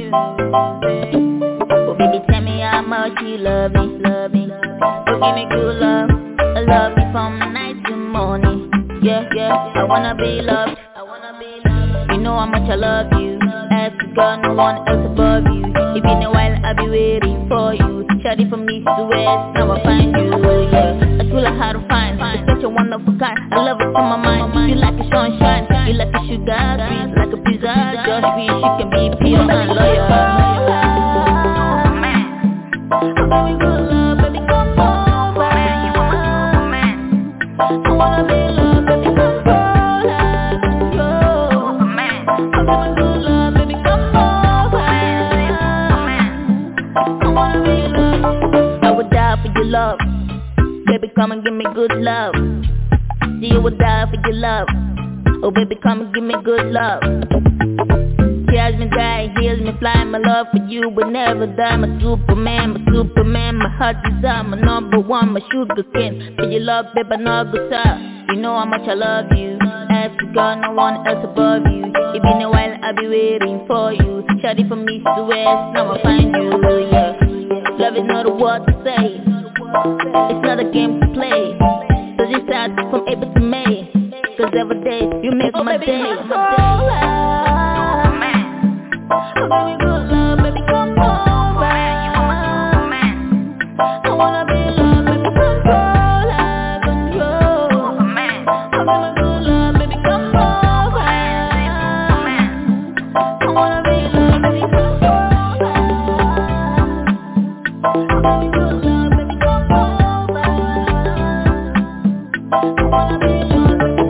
Oh baby, tell me how much you love me, love me. So give me good love, I love you from night to morning. Yeah, yeah, I wanna be loved, I wanna be loved. You know how much I love you. As to God, no one else above you. It's been a while, I'll be waiting for you. Shawty from east to west, now I find you, yeah. I feel like how to find, you're such a wonderful kind. I love it from my mind, you like a sunshine. You like a sugar, sweet like a pizza. Just wish you can be pure and loyal. Baby, good love, baby, come over. I wanna be loved, baby, control, control. Baby, good love, baby, come over. I wanna be loved. I would die for your love. Baby, come and give me good love. See, I would die for your love. Oh baby, come and give me good love. Tears me dry, heals me fly. My love for you will never die. My Superman, my heart desire. My number one, my sugar cane. For your love, baby, no good stop. You know how much I love you. As to God, no one else above you. It's been a while, I'll be waiting for you. Shawty from east to west, now I find you, yeah. Love is not a word to say. It's not a game to play. So just start from April to May. Cause every day you make my baby, day. Oh baby, good love, baby, come over. I wanna be loved, baby, control, control. Oh baby, good love, baby, come over. I wanna be loved, baby, control. Baby, good love, baby, come over. I wanna be loved, baby,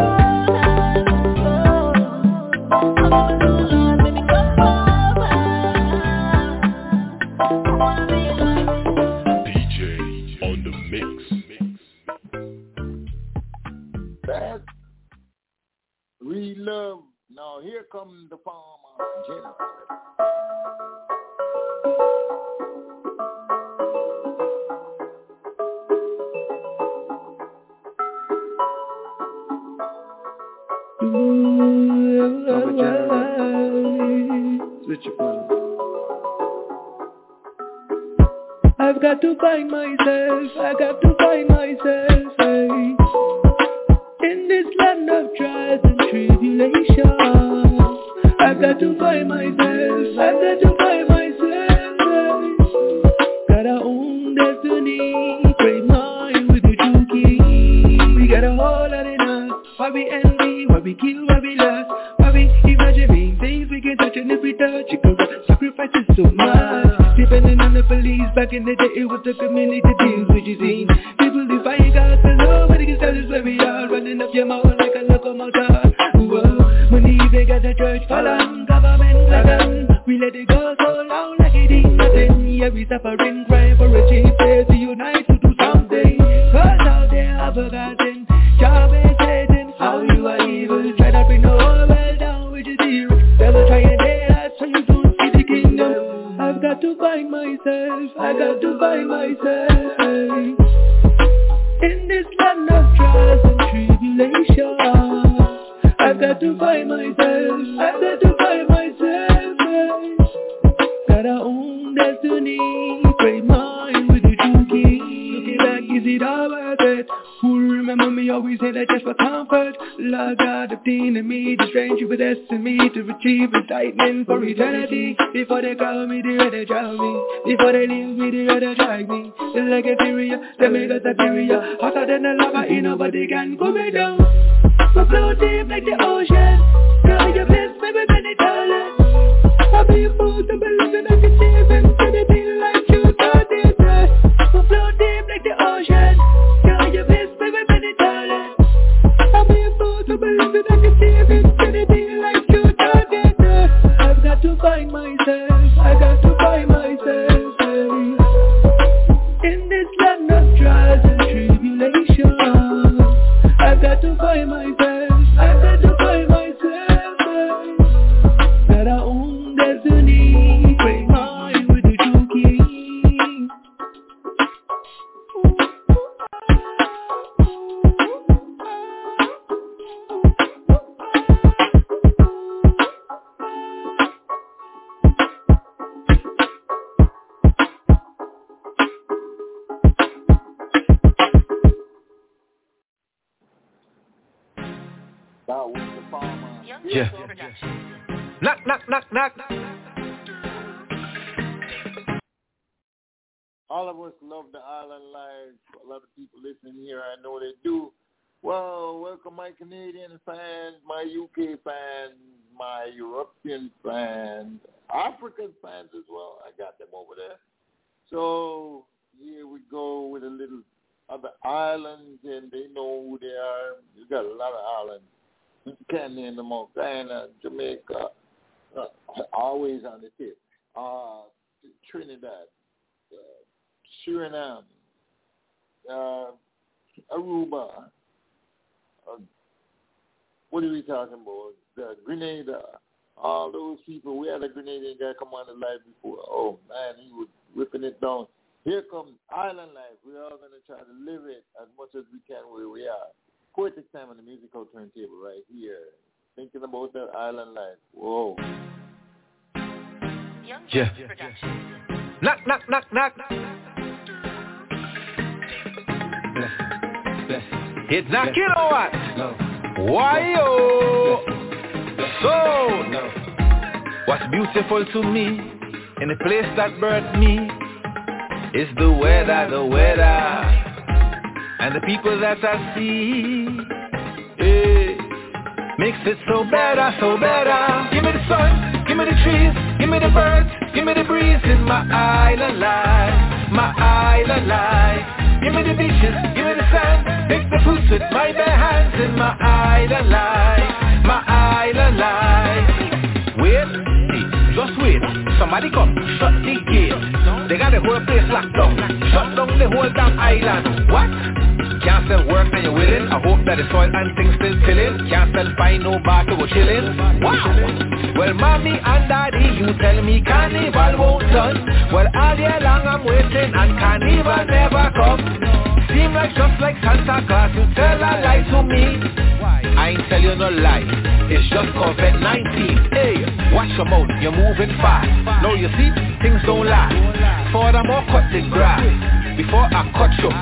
we love. Now here comes the farmer general. Switch your phone. I've got to find myself, I got to find myself, hey. In this land of trials and tribulations, I've got to find myself, I've got to find myself, hey. Got our own destiny, great mind with the true king. We got a whole lot in us, why we envy, why we kill, why we lust, why we imagining things we can touch, and if we touch it, cause sacrifices so much. Depending on the police, back in the day it was the community deals, which you see. People defying God, so nobody can tell us where we are. Running up your mouth like a locomotive. Whoa, money they got the church fallen, government lagging. We let it go so long like it ain't nothing. Yeah, we suffering, crying for a change. They to unite to do something. Cause out there I've forgotten. Job is Satan, how you are evil. Try to bring the whole world down, which is zero. Never try a day, that's how you don't see the kingdom. I've got to find myself, I got to find myself, hey. In this land of trials and tribulations, I've got to find myself, I've got to find myself, hey. Got our own destiny, great mind with the true king. Looking back, is it all worth it? Who remember me always say that just for comfort. Lord God obtained me, the strength you predestined me to achieve enlightenment for eternity. Before they call me, they rather drown me. Before they leave me, they rather drag me. They're like a Syria, they make us superior. Hotter than a lava, ain't nobody can cool me down. So flow deep like the ocean. Girl, you bless me with many talents. I'll be a fool to believe in I can save and to the deal like you thought it was. So flow deep like the ocean. Girl, you bless me with many talents. I'll be a fool to believe in I can save and to the deal like you thought it was. I've got to find myself, I got to find myself, hey. In this land of trials and tribulations, I've got to find myself, I've got to find myself, hey. Got our own destiny, great Knock, knock, knock, knock. All of us love the island life. A lot of people listening here, I know they do. Well, welcome my Canadian fans, my UK fans, my European fans, African fans as well. I got them over there. So here we go with a little other islands, and they know who they are. You got a lot of islands. You can't name them all. Guyana, Jamaica, always on the tip. Trinidad, Suriname, Aruba. What are we talking about? Grenada. All those people. We had a Grenadian guy come on the live before. Oh, man, he was ripping it down. Here comes island life. We're all going to try to live it as much as we can where we are. Poetic time on the musical turntable right here. Thinking about that island life. Whoa. Yeah. Knock, knock, knock, knock. It's not, you know what? Why, oh? So, what's beautiful to me in the place that birthed me is the weather, and the people that I see. Hey, makes it so better, so better. Give me the sun, give me the trees, give me the birds, give me the breeze in my island life, my island life. Give me the beaches, give me the sand, make the fruits with my bare hands in my island life, my island life. Wait, hey, just wait, somebody come, shut the gate. They got the whole place locked down, shut down the whole damn island. What? Can't sell work and you're willing. I hope that the soil and things still chilling. Can't sell find no bar to go chilling. Wow. Well, mommy and daddy, you tell me carnival won't done. Well, all year long I'm waiting and carnival never come. Seem like just like Santa Claus, you tell a lie to me. I ain't tell you no lie, it's just COVID-19. Hey, watch your mouth, you're moving fast. Now you see, things don't last. Furthermore, cut the grass before I cut your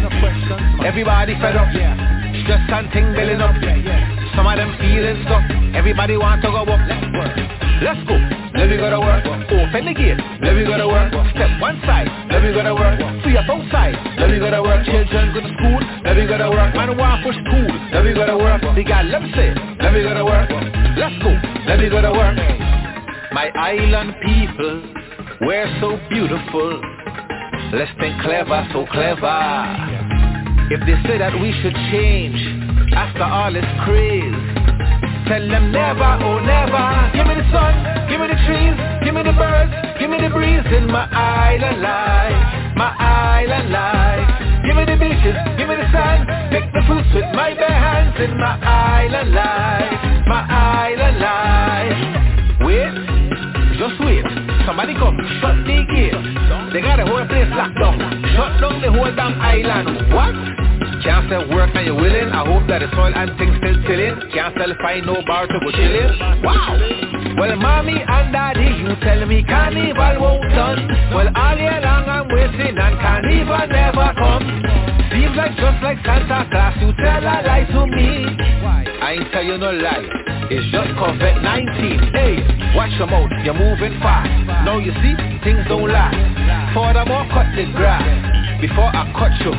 everybody fed up, stress and thing building up. Some of them feeling stuck, everybody want to go up. Let's go, let me go to work. Open the gate, let me go to work. Step one side, let me go to work. Free up outside, let me go to work. Children go to school, let me go to work. Man want push school, let me go to work. The guy let me say, let me go to work. Let's go, let me go to work. My island people, we're so beautiful. Let's think clever, so clever. If they say that we should change after all this craze, tell them never, oh never. Give me the sun, give me the trees, give me the birds, give me the breeze in my island life, my island life. Give me the beaches, give me the sand, pick the fruits with my bare hands in my island life, my island life. Wait, just wait, somebody come, shut the gate. They got the whole place locked down, shut down the whole damn island. What? Can't sell work and you're willing. I hope that the soil and things still chilling. Can't sell find no bar to go chilling. Wow. Well, mommy and daddy, you tell me carnival won't done. Well, all year long I'm waiting and carnival never come. Seems like just like Santa Claus, you tell a lie to me. I ain't tell you no lie, it's just COVID-19. Hey, watch your mouth, you're moving fast. Now you see, things don't last. Furthermore, cut the grass before I cut you.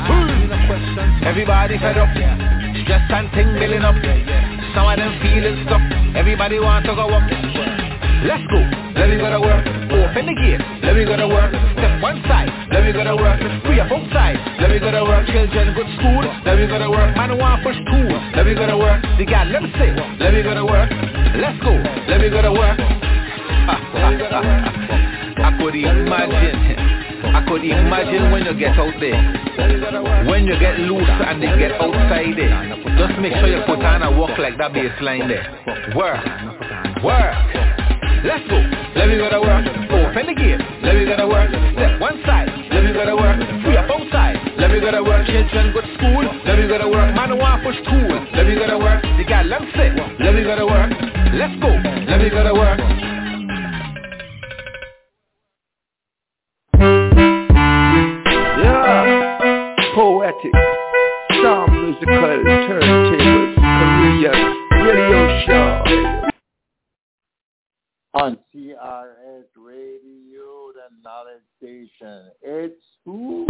Everybody fed up, stress and thing building up. Some of them feeling stuck, everybody want to go up. Let's go, let me go to work. Open the gate, let me go to work. Step one side, let me go to work. Free up outside, let me go to work. Children go to school, let me go to work. Man want push school, let me go to work. The guy let me say, let me go to work. Let's go, let me go to work. I could imagine when you get out there, when you get loose and they get outside there. Just make sure you put on and walk like that baseline there. Work, work. Let's go, let me go to work. Open the gate, let me go to work. Step one side, let me go to work. Free up outside, let me go to work. Children go to school, let me go to work. Man want push school, let me go to work. The guy let me sit, let me go to work. Let's go, let me go to work. Poetic, sound musical, turntables, Korean radio show. on CRS Radio, the Knowledge Station. It's who?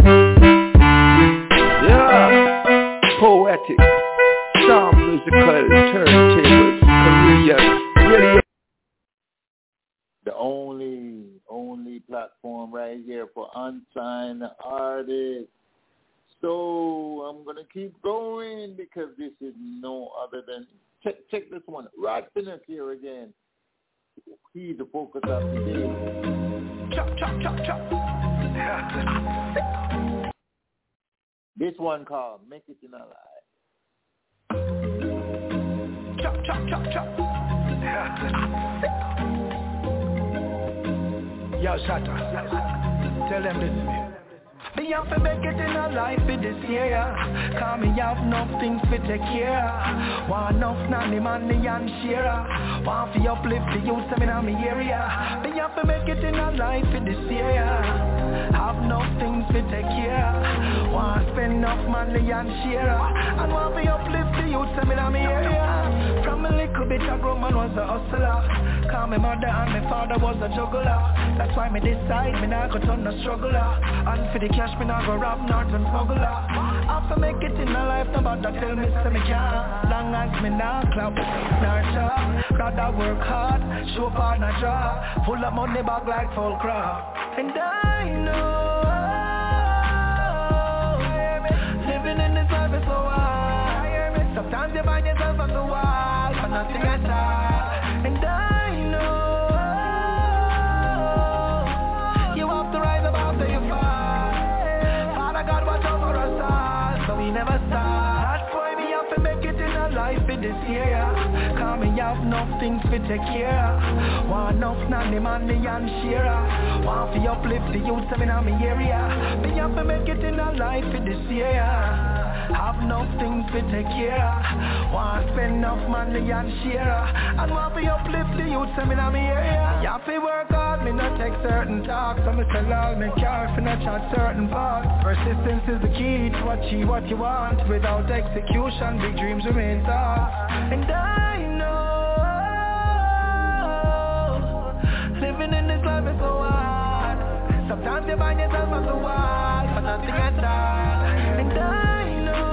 Yeah, poetic, sound musical, turntables, Korean radio. The only platform right here for unsigned artists. So I'm gonna keep going because this is no other than check this one. Rod Finnis here again. He's the focus of the day. Chop, chop, chop, chop. This one called Make It in a Lie. Chop, chop, chop, chop. Yo, Shatta, tell them this to me. Me have to make it in a life for this year. Cause me have enough things to take care. Want enough nanny money and share. Want to uplift the youth in my area. Me have to make it in a life for this year. Have enough things to take care. Want to spend enough money and share. And want to uplift the youth in my area. From a little bit a grown man was a hustler. Cause my mother and my father was a juggler. That's why me decide me not go turn a struggler. And for the cash me not go rob Norton smuggler. After make it in a life, nobody tell me say me can't. Long as me not clap, not job. Rather work hard, show up on a job. Full of money back like full crop. And I know living in this life is so hard. Sometimes you find yourself on the wall for nothing at all. And I know you have to rise up after you fall. Father God watch over us all, so we never stop. That's why we have to make it in a life in this year. Cause me have enough things to take care. Want enough nanny money and share. Want to uplift the youth in my area. Me have to make it in a life in this year. Have enough things to take care. Want to spend enough money and share. And want to uplift the youth in my area. You have to work hard, me not take certain talks. So me sell all me car for not chat certain parts. Persistence is the key to achieve what you want. Without execution, big dreams remain thoughts. And I know living in this life is so hard. Sometimes you find yourself on the wall for nothing at all. And I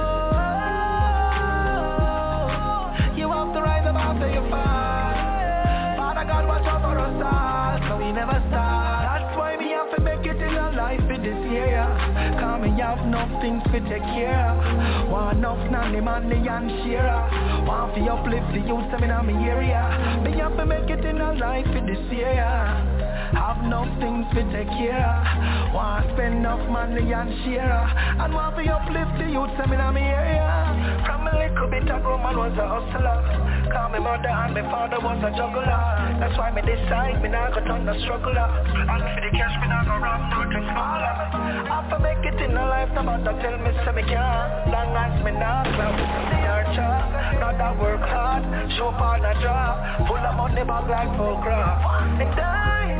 after you fall. Father God watch over us all, so we never stop. That's why we have to make it in a life in this year. Cause me have enough things to take care. Want enough nanny money and share. Want to uplift the youth in my area. Me have to make it in a life in this year. Have enough things to take care. Want to spend enough money and share. And want to uplift the youth in my area. From a little bit a grown man was a hustler. Cause my mother and my father was a juggler. That's why me decide me not go turn a struggler. And for the cash me not go rob nothing smaller. After make it in a life, nobody tell me say me can't. Long as me not clap, the archer. Rather work hard, show up on a job. Full of money back like full crop. And I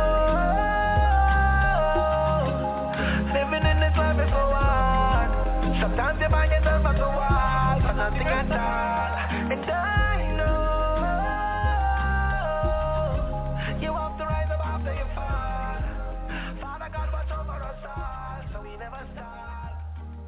know living in this life is so hard. Sometimes you find yourself at the wall for nothing at all. And I know you have to rise up after you fall. Father God watch over us all, so we never stop.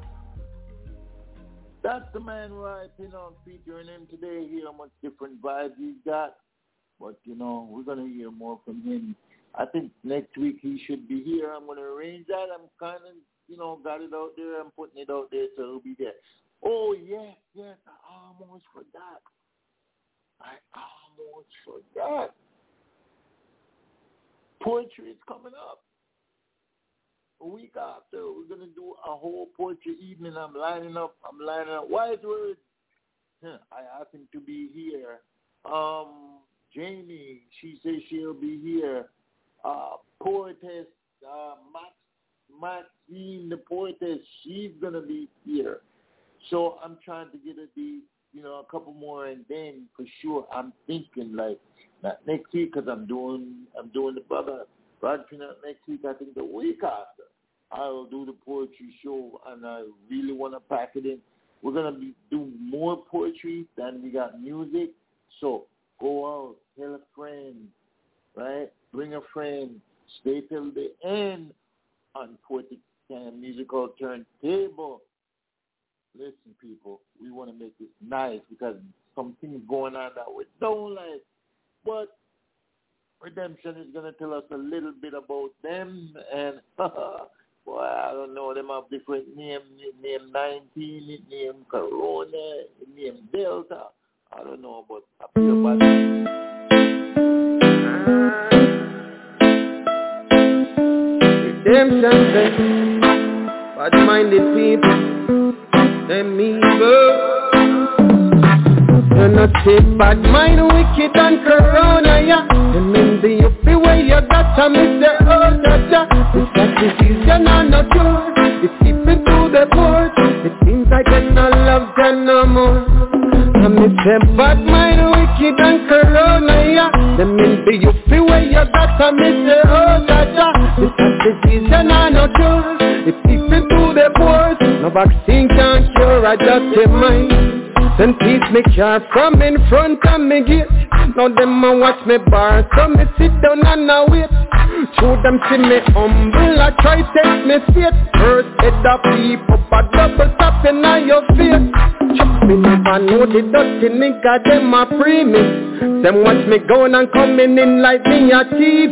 That's the man right, featuring him today. Hear how much different vibes he's got. But, we're going to hear more from him. I think next week he should be here. I'm going to arrange that. I'm kind of, got it out there. I'm putting it out there, so he'll be there. Oh, yes, I almost forgot. Poetry is coming up. A week after, we're going to do a whole poetry evening. I'm lining up. Wise Words. I asked him to be here. Jamie, she says she'll be here. Poetess, Maxine, the poetess, she's going to be here. So I'm trying to get a a couple more, and then for sure I'm thinking like not next week because I'm doing the brother Rod Finnis next week. I think the week after I'll do the poetry show, and I really want to pack it in. We're gonna do more poetry than we got music. So go out, tell a friend, right? Bring a friend. Stay till the end on Poetic Musical Turntable. Listen, people, we want to make this nice because something's going on that we don't like. But Redemption is going to tell us a little bit about them. And, boy, I don't know, them have different names. Name 19, name Corona, name Delta. I don't know, but I feel bad. Redemption, bad-minded people. Them evil. You're not say bad mind, wicked and corona, yeah. Them in the uppy way you got to miss the old data. It's that disease, you're not cure. It's keeping to the port. It seems like you're not loved them no more. I miss them bad mind, wicked and corona, yeah. Them in the uppy way you got to miss the old data. It's that disease, you're not cure. It's keeping to the port. No vaccine can cure, I just say mine. Then teach me car from in front of me gate. Now them a watch me bar, so me sit down and I wait. Show them see me humble, I try take me straight. First head up people, but double tap in your face. Chuck me never know the dirty nigga, them a premise. Them watch me going and coming in like me a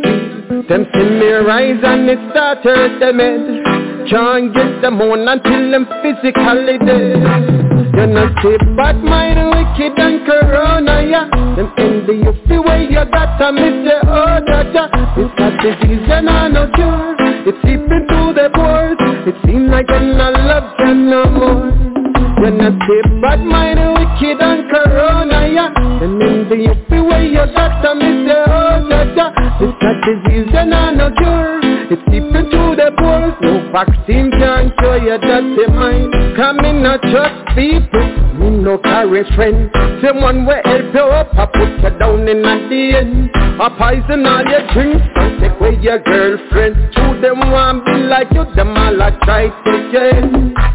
TV. Them see me rise and it start hurt them head. Can't get them on until them physically dead. You're not say bad mind, wicked and corona, yeah. Them in the uppy way you got to miss the order, yeah. It's that disease, you're not no cure. It's seeping through the pores. It seems like you're not loved them no more. You're not say bad mind, wicked and corona, yeah. Them in the uppy way you got to miss the order, yeah. It's that disease, you're not no cure. It's seeping through the pores. No vaccine can cure your dirty mind. Come in not trust people, me no carry friend. Someone will help you up, I put you down in at the end. I poison all your drinks and take away your girlfriend. Two them want be like you, them all I try to get.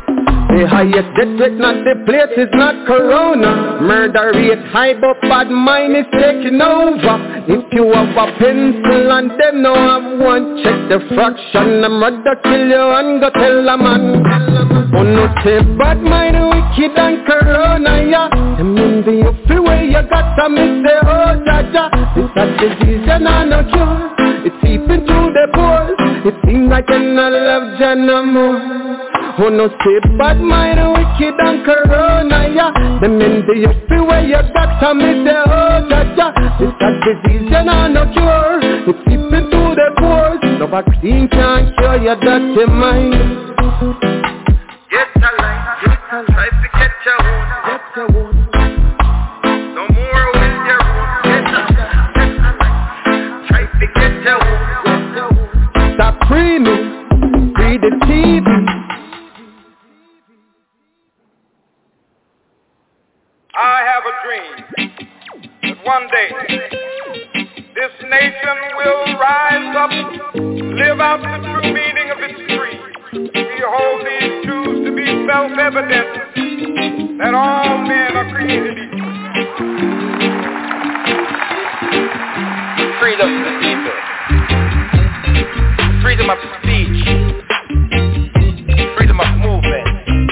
The highest death rate, not the place, is not corona. Murder rate high, but bad mind is taking over. If you have a pencil and them no have one, check the fraction. I'm rather kill you and go tell a man. Oh no, say bad mind, wicked and corona, yeah. Them in the uppy way you got to miss the old data. It's a disease and no cure. It's seeping through the pores. It seems like you're not loved you no more. Oh no, say bad mind, wicked and corona, yeah. Them in the uppy way you got to miss the old data. It's a disease and no cure. It's seeping through the pores. No vaccine can cure your dirty mind. Get a life, try to get your own. No more with your own. Get a life, try to get your own. Stop screaming, read the TV. I have a dream that one day this nation will rise up, live out the true meaning of its creed. We hold these truths to be self-evident, that all men are created equal. Freedom of the people, freedom of speech, freedom of movement.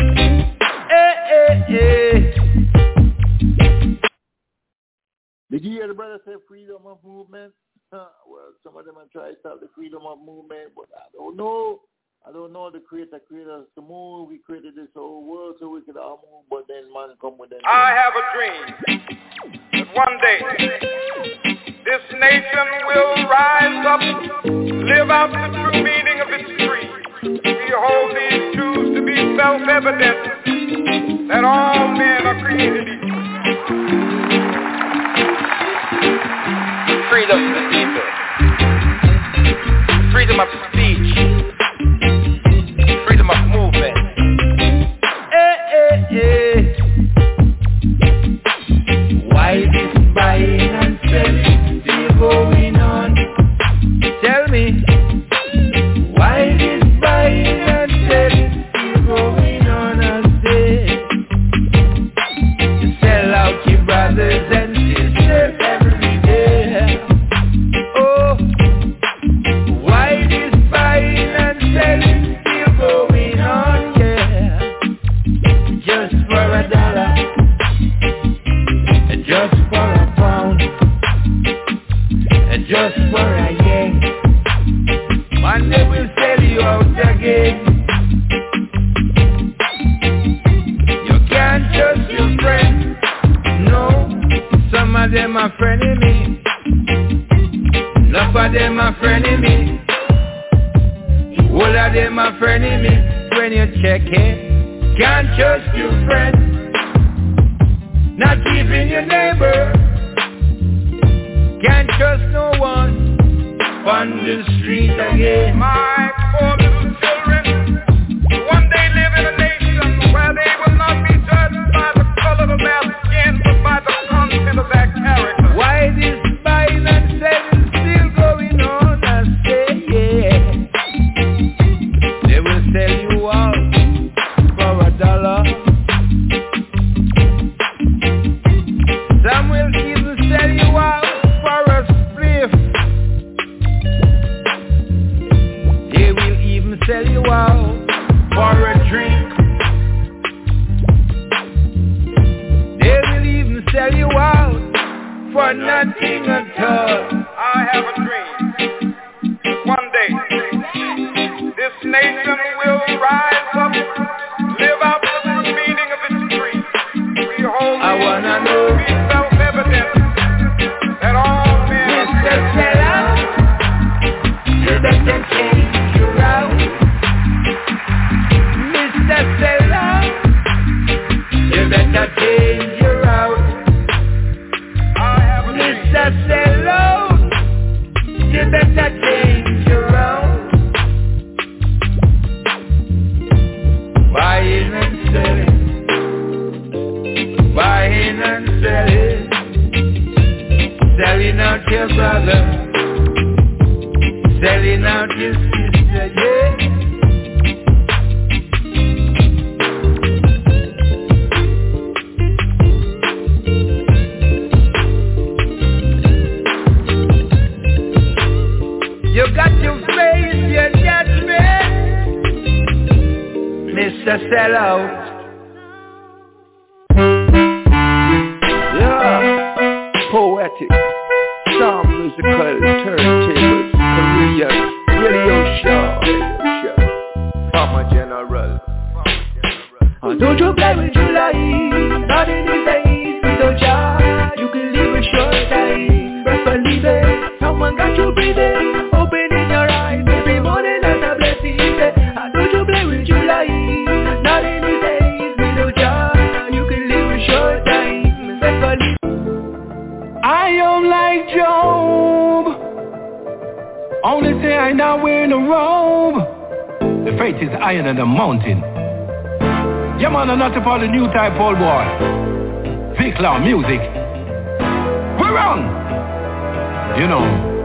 Did you hear the brother say freedom of movement? Well, some of them have tried to stop the freedom of movement, but I don't know. I don't know. The creator created us to move. We created this whole world so we could all move, but then man come with them. I have a dream that one day this nation will rise up, live out the true meaning of its creed. We hold these truths to be self-evident, that all men are created equal. Freedom of the people, freedom of speech, freedom of movement. Why this buying and selling still going on? Tell me, why this buying and selling still going on? Enough of them a friendly me. All of them a friendly me. When you check it, can't trust your friend. Not even your neighbor. Can't trust no one. On the street again. My poor little children, one day live in a nation where they will not be judged by the color of their skin, but by the content of their character. Why this buying and selling still going on? I say yeah. They will sell you out for $1. Some will even sell you out for a spliff. They will even sell you out for a drink. They will even sell you out for nothing at all. I have a dream. One day, this nation will rise up, live out the true meaning of its creed. We hold I wanna know. it to be self-evident that all men Mr. Seller, you better change your route. Mr. Seller, you better change your route. I have a dream. Mr. Seller, you better change your route. Buying and selling, buying and selling, selling out your brother, selling out your sister, yeah. You got to face your judgment, Mr. Sellout. Yeah, poetic, sound musical, turntables, Korean, radio show, Farmer General. Don't you play with your life, not in the face, don't ya. You can live a short time, but believe it, someone got you breathing, opening your eyes, every morning and a blessing. Don't you play with your life, not in the face, don't ya. You can live a short time, but believe it. I am like Job, only say I now wearing a robe. The faith is higher than the mountain. Yeah man, I'm not a part of the new type old boy. Vic Law music. We're wrong. You know.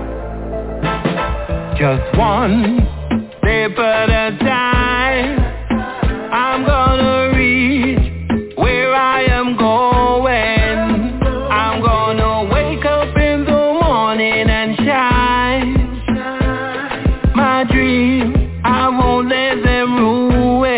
Just one step at a time. I'm gonna reach where I am going. I'm gonna wake up in the morning and shine. My dream, I won't let them ruin.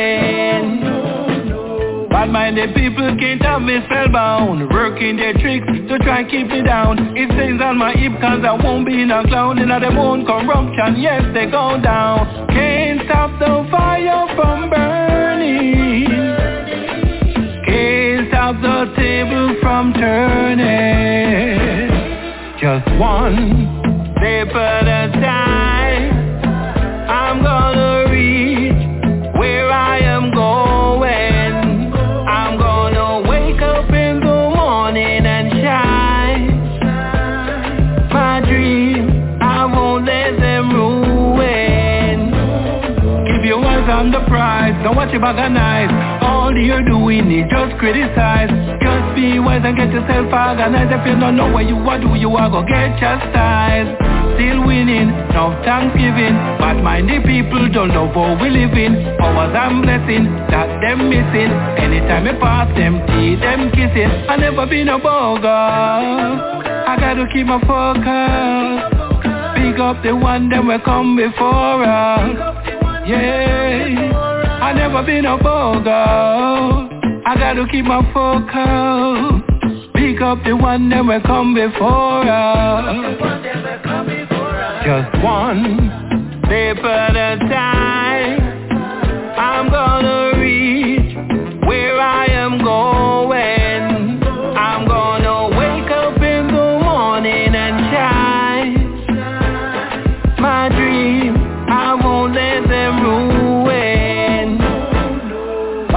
Bad-minded people can't have me spellbound, working their tricks to try and keep me down. It stays on my hip cause I won't be no clown. In their own corruption, yes, they go down. Can't stop the fire from burning. Can't stop the table from turning. Just one step at a time. I'm gonna reach where I am going. I'm gonna wake up in the morning and shine. My dream, I won't let them ruin. Keep your eyes on the prize, don't watch your bag of knives. All you're doing is just criticize. Just be wise and get yourself organized. If you don't know what you are doing, you are gonna get chastised. Still winning, no thanksgiving. Bad-minded people don't know how we living. Powers and blessing, that them missing. Anytime I pass them, see them kissing. I never been a bogus. I gotta keep my focus. Big up the one that will come before us. Yeah, I never been a bogus. I gotta keep my focus. Pick up the one that will come before us. Just one step at a time. I'm gonna reach where I am going. I'm gonna wake up in the morning and shine.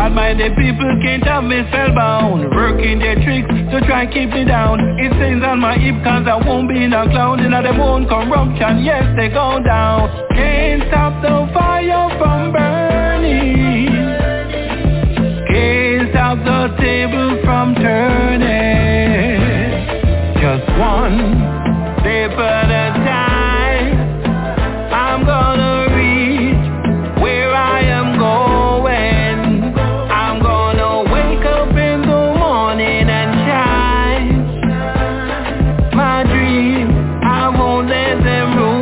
Bad-minded people can't have me spellbound, working their tricks to try and keep me down. It stains on my hip cause I won't be no clown. In their own corruption, yes, they go down. Can't stop the fire from burning, can't stop the table from turning. Just one step at a time, I'm gonna reach where I am going. I'm gonna wake up in the morning and shine my dreams, I won't let them ruin.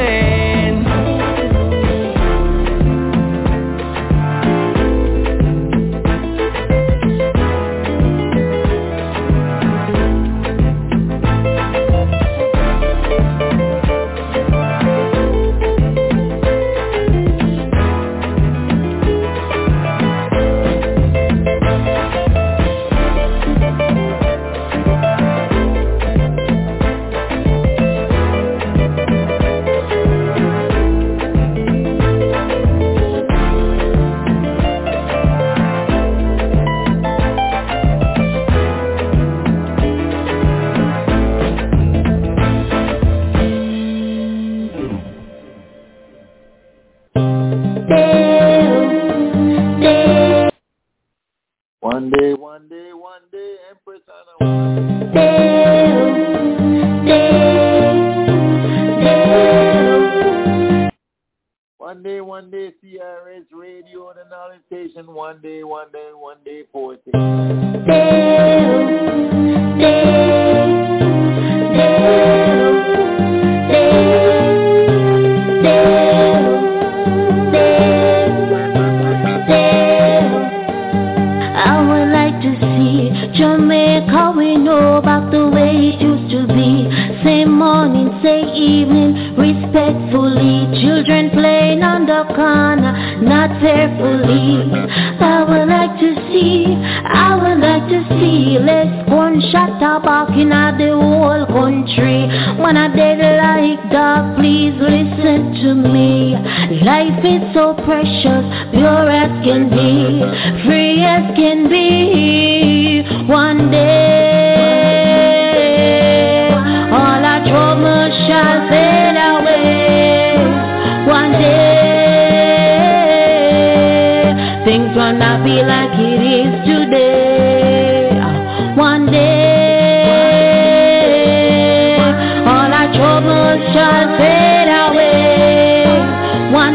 One day, Empress Anna. One day, CRS Radio and knowledge station. One day, poetry. Jamaica, we know about the way it used to be. Say morning, say evening, respectfully. Children playing on the corner, not fearfully. I would like to see less gunshot barking at the whole country. When I dead like dog, please listen to me. Life is so precious, pure as can be, free as can be. One day, all our troubles shall fade away. One day, things will not be like it is today. One day, all our troubles shall fade away. One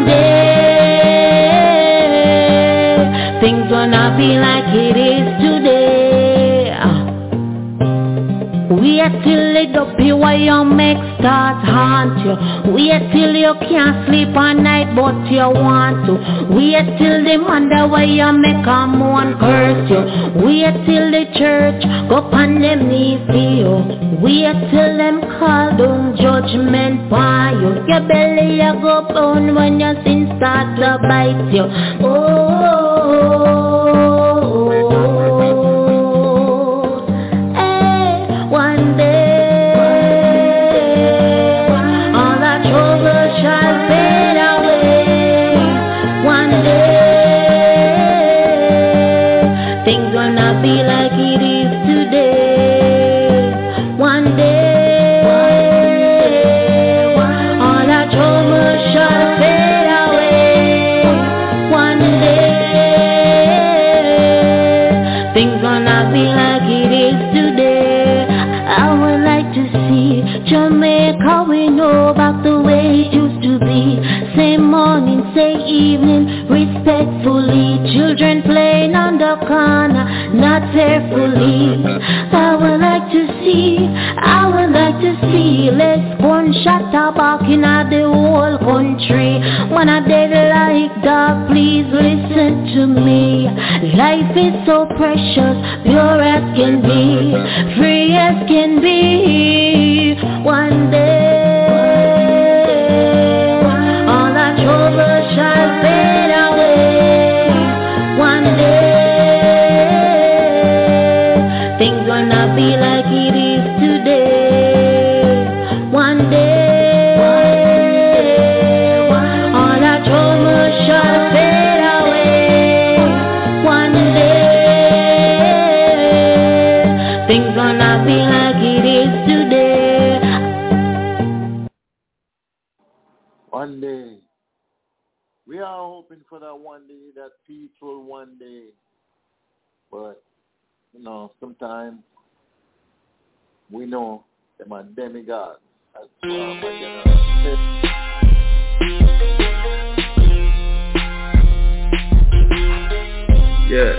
day, things will not be like it is today. Wait till it up you while your make start haunt you. Wait till you can't sleep at night but you want to. Wait till them wonder why you make a moan curse you. Wait till the church go on them knees for you. Wait till them call down judgment by you. Your belly you go down when your sin start to bite you. Be like it is today. One day, all our troubles shall fade away. One day, things gonna be like it is today. I would like to see Jamaica, we know about the way it used to be. Say morning, say evening, respectfully. Children playing on the corner, not fearfully. I would like to see less gunshot barking at the whole country. When I dead like dog, please listen to me. Life is so precious, pure as can be, free as can be. One day, all our troubles shall fade away. One day, things gonna be like it is today. One day, all our troubles shall fade away. One One day. We are hoping for that one day, that peaceful one day. But, you know, sometimes we know them are demigods. That's my general say. Yeah.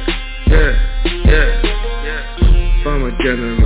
Farmer General.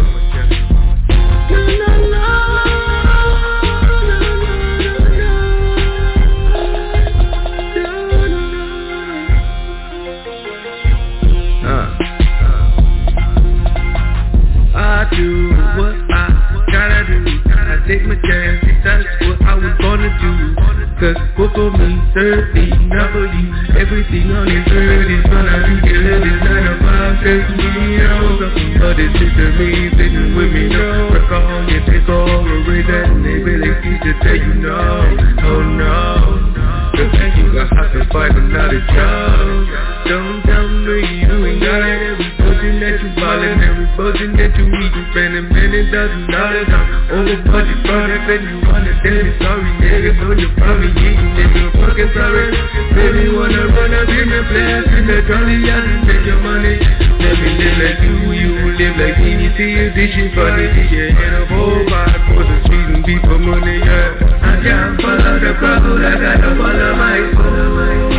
I do what I gotta do. I take my chances, that's what I was gonna do. Cause what for me, thirdly, not for you. Everything on this earth is gonna be good. It's not about taking me out. But it's just a me sitting with me now. Recall you take over that and they really teach to tell you no. Oh no. Cause then you gonna have to fight another job. Don't tell me you ain't got it. Every buzzing that you ballin', every buzzing that you eat, you spending $1,000,000 on over budget projects and you wanna tell me sorry, nigga. So you probably eating, nigga. Fucking sorry. Baby wanna run up in the place in the trolley, I just take your money. Let me live like you live like me. You see you dishing funny, you hit a whole vibe for the street and beat for money, yeah. I can't follow the crowd, I gotta follow my soul.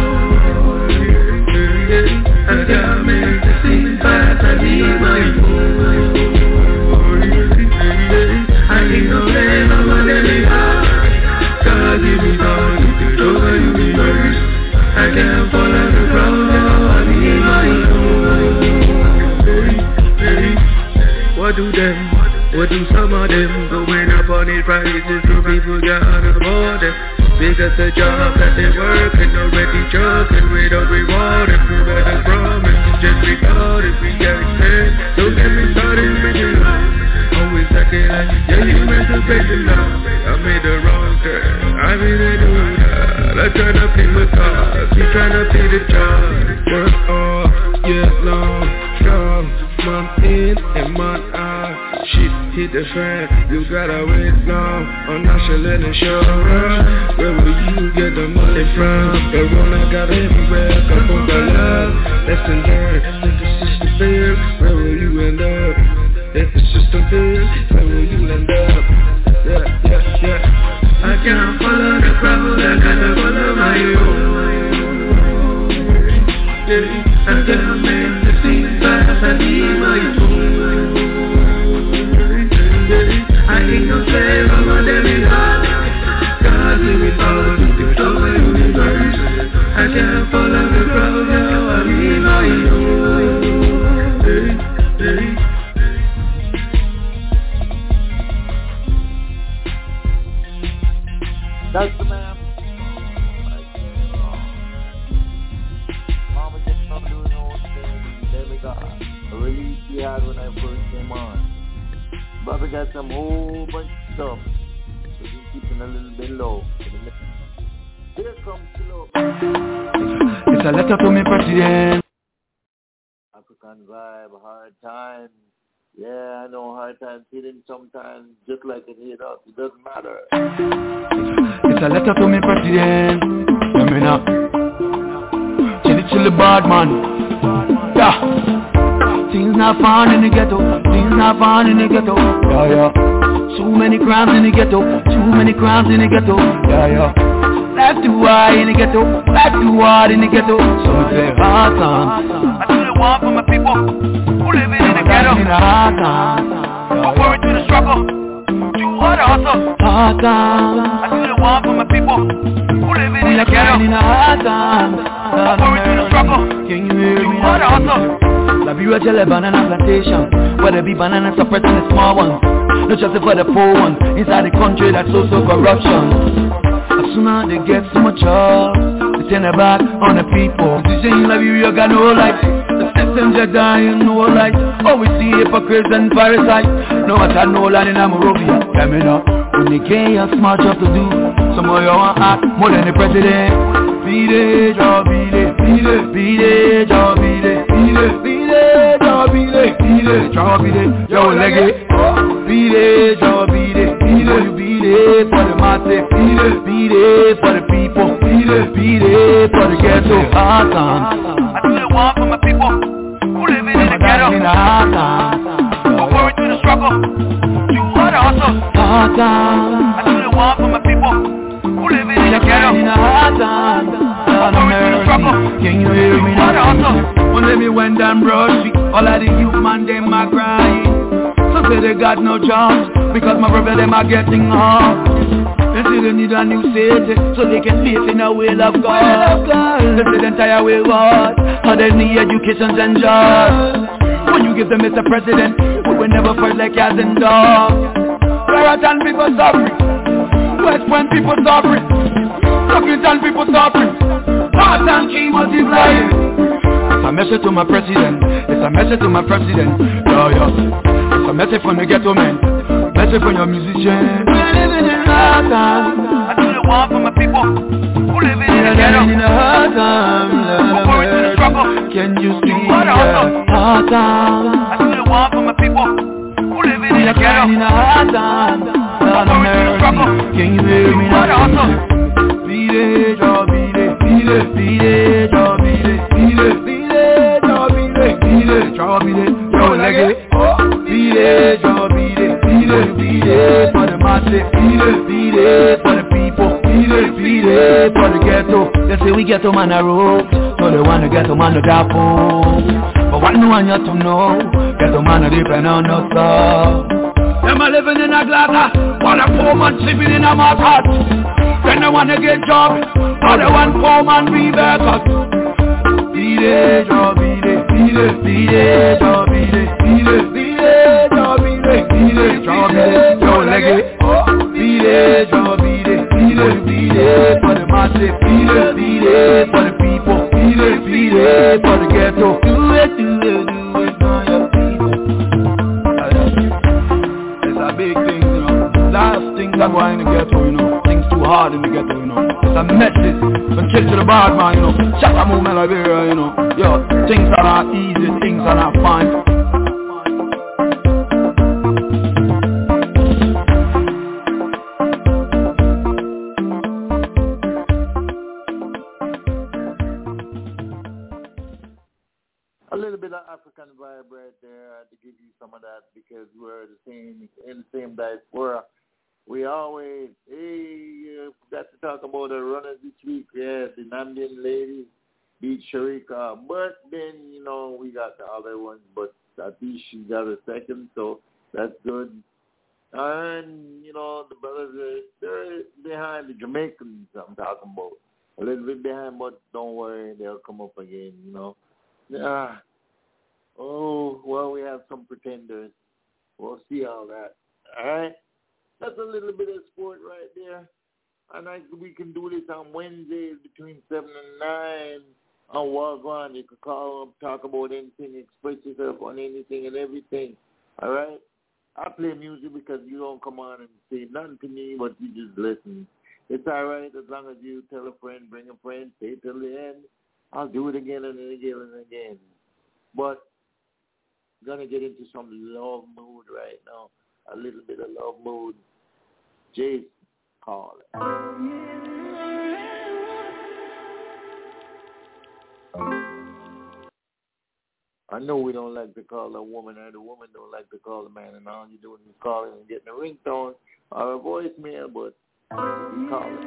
I can't make the scene fast, I need my own. I need no rain, I'm on any heart. God give me down, you can over, you be nice. I can't follow the crowd, I need my own. What do them? What do some of them going up on the prices so people can't afford them? Because the job that they work and already joking without reward. If you better promise to just record if we get paid. Don't get me started with your love. Always acting like you meant to break the law. I made the wrong turn, I really do that. I try to pay my costs, you trying to pay the job. Work all year long, strong, month in and month out. Shit hit the fan, you gotta wait long on national insurance. Where will you get the money from? The one I got everywhere, come from the love. Lesson learned, if the system fails, where will you end up? If the system fails, where will you end up? Yeah. I can't follow the crowd, I gotta follow my own. Yeah, I can't make the scene fast, I need my own. I ain't no slave, I'm a demigod. God give me power to control my universe. I can't follow the crowd now, I need my own. Hey. That's the man. Mama just not doing no thing. Demigod. A release he had when I first came on. Brother got some whole bunch of stuff, so he's keeping a little bit low. Here comes slow. It's a letter to me, President. African vibe, hard times. Yeah, I know hard times hitting sometimes, just like it hit us. It doesn't matter. It's a letter to me, President. Hear me now. Chilly bad man. Yeah. Things not fun in the ghetto, things not fun in the ghetto, yeah. So many crimes in the ghetto, too many crimes in the ghetto, yeah. Life too high in the ghetto, life too hard in the ghetto, so we play hard times. I do the one for my people who live in the ghetto, who worry through the struggle, too hard to hustle. Hard times. I do the one for my people who live in the ghetto, who worry through the struggle, too hard to hustle. La vie where jelly banana plantation, where there be banana suppressing the small ones, not just for the poor ones. Inside the country that's also corruption. As soon as they get so much up, they turn their back on the people. Decision in Liberia got no light. The systems are dying, no light. Oh, we see hypocrites and parasites. No matter no land in Monrovia. Tell me now, when they get a smart job to do, some of you want act more than the president. Beat it, job, beat it, beat it, beat it, job, beat it, beat it, beat it, job, beat it, beat it, job, beat it, yo, leg it. Beat it, job, beat it, beat it, you beat it for the massive, beat it for the beat it for the ghetto. Awesome. I do the one for my people who living in the ghetto. Who going through the struggle. You are the hustle. Awesome. I do the one for my people who living in the ghetto. Who going through the struggle. Can you hear me now? You are the hustle. When let me went down Broad Street, all of the youth man them are crying. So say they got no jobs because my brother them are getting hard. They say they need a new city so they can live in a way of God. They say the entire way God, how they need education and jobs. When you give them Mr. President, we will never fight like cats and dogs. Raritan people suffering, West Point people suffering, Rockington people suffering, North and Key multiplying. It's a message to my president. It's a message to my president. Yo, yo. It's a message from the ghetto man. Message from your musician. We're living in hard times. I do the one for my people who living in the ghetto. In a hard time. Who going through the struggle. Can you see hard time? I do the one for my people who living in the ghetto. In a hard time. Who going through the struggle. Can you hear me now? Beat it, oh, beat it, beat it, beat it, oh, beat it, beat it, beat it, oh, beat it, beat it, oh, beat it, yo, like it, oh, beat it, oh, beat it, beat it, beat it, for the masses, beat it, for the people, beat it, for the ghetto. They say we ghetto man a rope, so they want to ghetto man to drop home. But what no one you to know, ghetto man a depend on no stuff. Them a living in a glass, while a poor man sleeping in a mud hut. Then they wanna get job, or they want poor man be better. Beat it, oh, beat it, beat it, beat it, oh, beat it, beat it, beat it, oh, beat it, beat it, oh, beat it, yo, leg it, beat it, oh, beat it, beat it, beat it, for the masses, beat it, for the people, beat it, for the ghetto. Do it for your people. It's a big thing, you know. Last things that were in the ghetto, you know. Too hard in the ghetto, you know. It's a message from kids to the bad man, you know. Shut up, movement Liberia, you know. Yo, things are not easy, things are not fine. A little bit of African vibe right there. I had to give you some of that because we're in the same diaspora. We always, got to talk about the runners this week. Yeah, the Nambian lady beat Sharika. But then, you know, we got the other ones. But at least she got a second, so that's good. And, you know, the brothers, they're behind the Jamaicans I'm talking about. A little bit behind, but don't worry, they'll come up again, you know. Oh, well, we have some pretenders. We'll see all that. All right? That's a little bit of sport right there. And we can do this on Wednesdays between 7 and 9 on Wagwan. You can call up, talk about anything, express yourself on anything and everything. All right? I play music because you don't come on and say nothing to me, but you just listen. It's all right as long as you tell a friend, bring a friend, stay till the end. I'll do it again and again and again. But I'm going to get into some love mood right now. A little bit of love mood. Jason, call it. I know we don't like to call a woman, and the woman don't like to call a man, and all you're doing is calling and getting a ringtone or a voicemail, but you call it.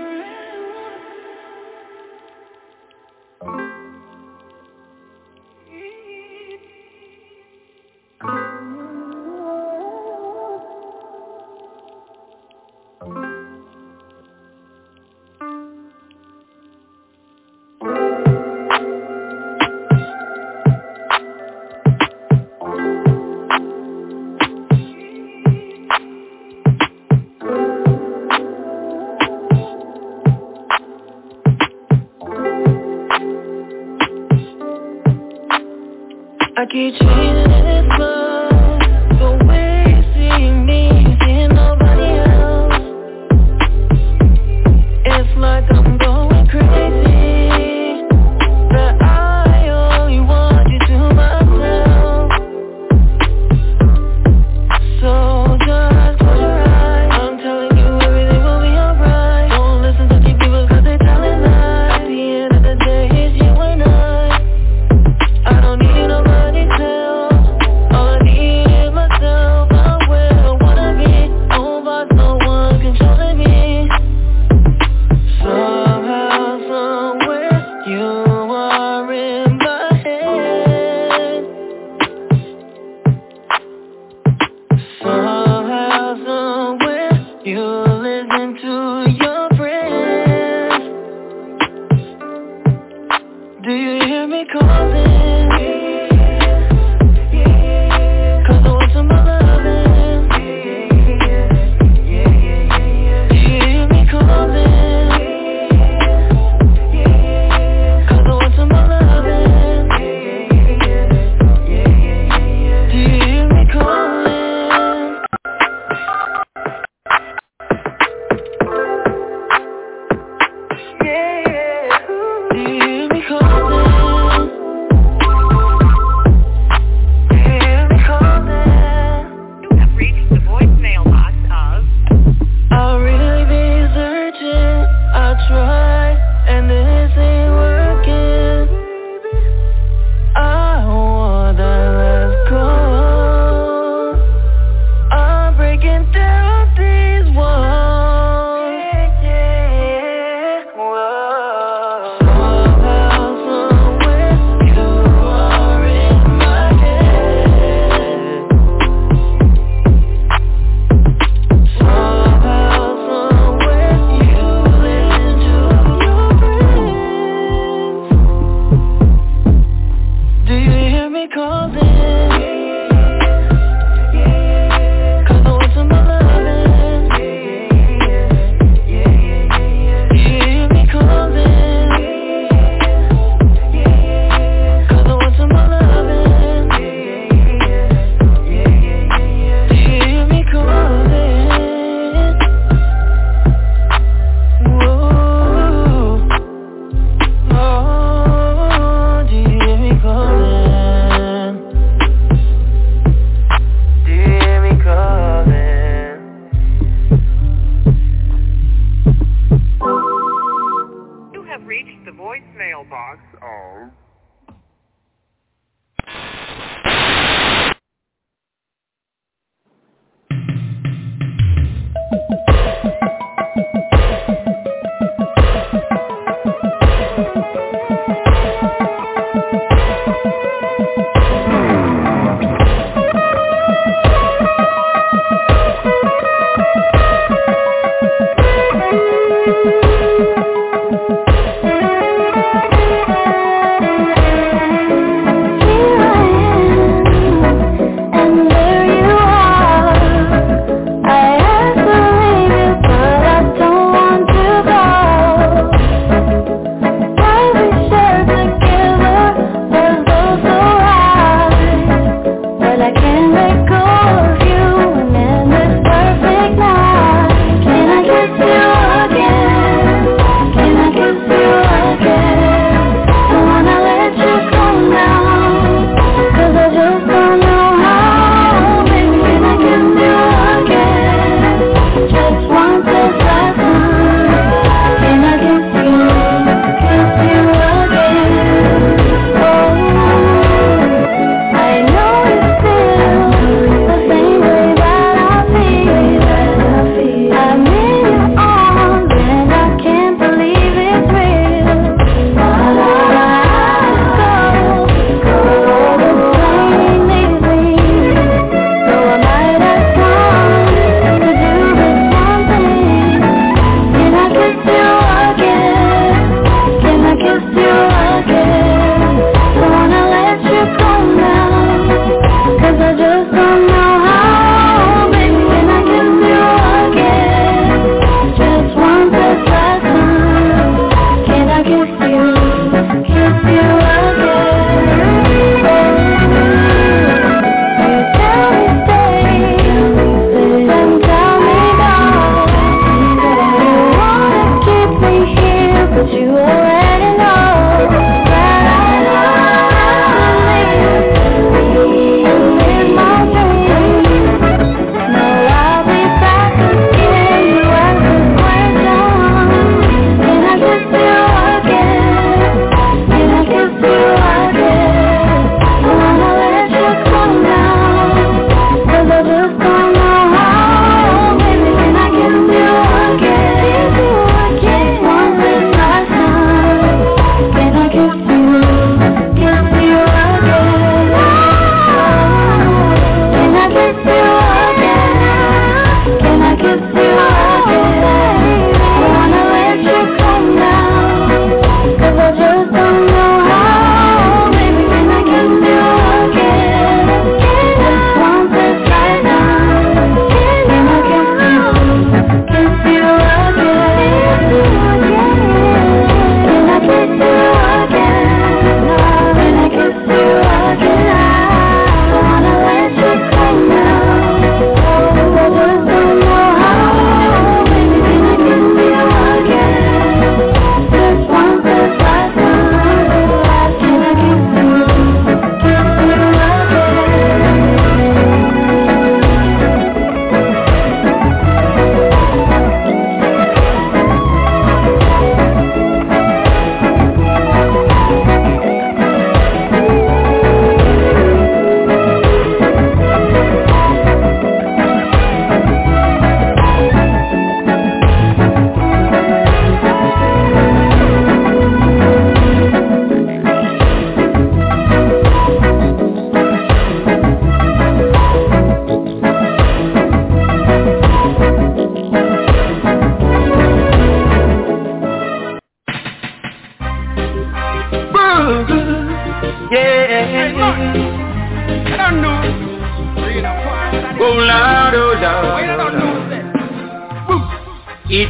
I keep changing this love, the way you see me, see nobody else. It's like I'm going crazy, but I only want you to myself. So just close your eyes, I'm telling you everything will be alright. Don't listen to these people cause they're telling lies.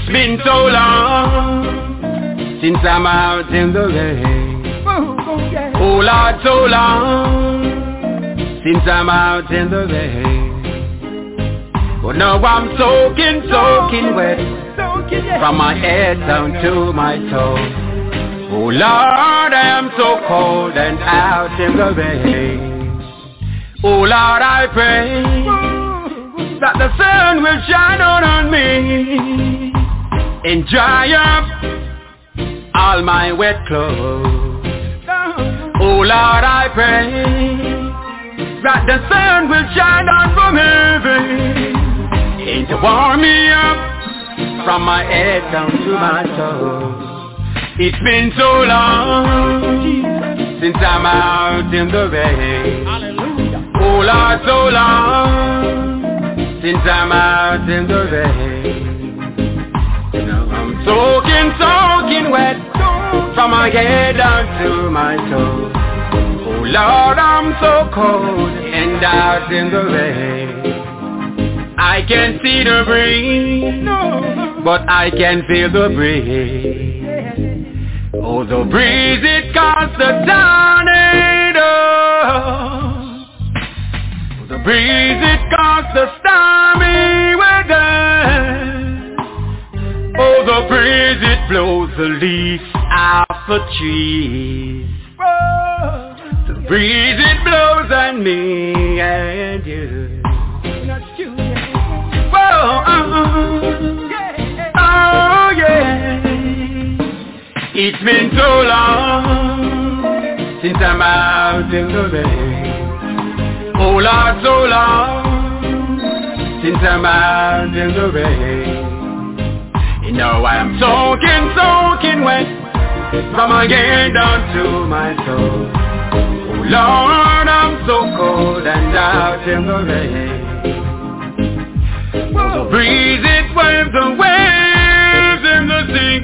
It's been so long since I'm out in the rain. Oh Lord, so long since I'm out in the rain. But now I'm soaking wet from my head down to my toes. Oh Lord, I am so cold and out in the rain. Oh Lord, I pray that the sun will shine on me and dry up all my wet clothes. Oh Lord, I pray that the sun will shine on from heaven and to warm me up from my head down to my toes. It's been so long since I'm out in the rain. Oh Lord, so long since I'm out in the rain. Now I'm soaking wet from my head down to my toes. Oh Lord, I'm so cold and out in the rain. I can't see the breeze, but I can feel the breeze. Oh, the breeze, it caused the tornado. The breeze, it caused the stormy weather. Oh, the breeze, it blows the leaves off the trees. The breeze, it blows on me and you. Oh yeah. It's been so long since I'm out in the rain. Oh Lord, so long since I'm out in the rain. And now I'm soaking wet from my head down to my toes. Oh Lord, I'm so cold and out in the rain. Oh, the breeze, it waves the waves in the sea.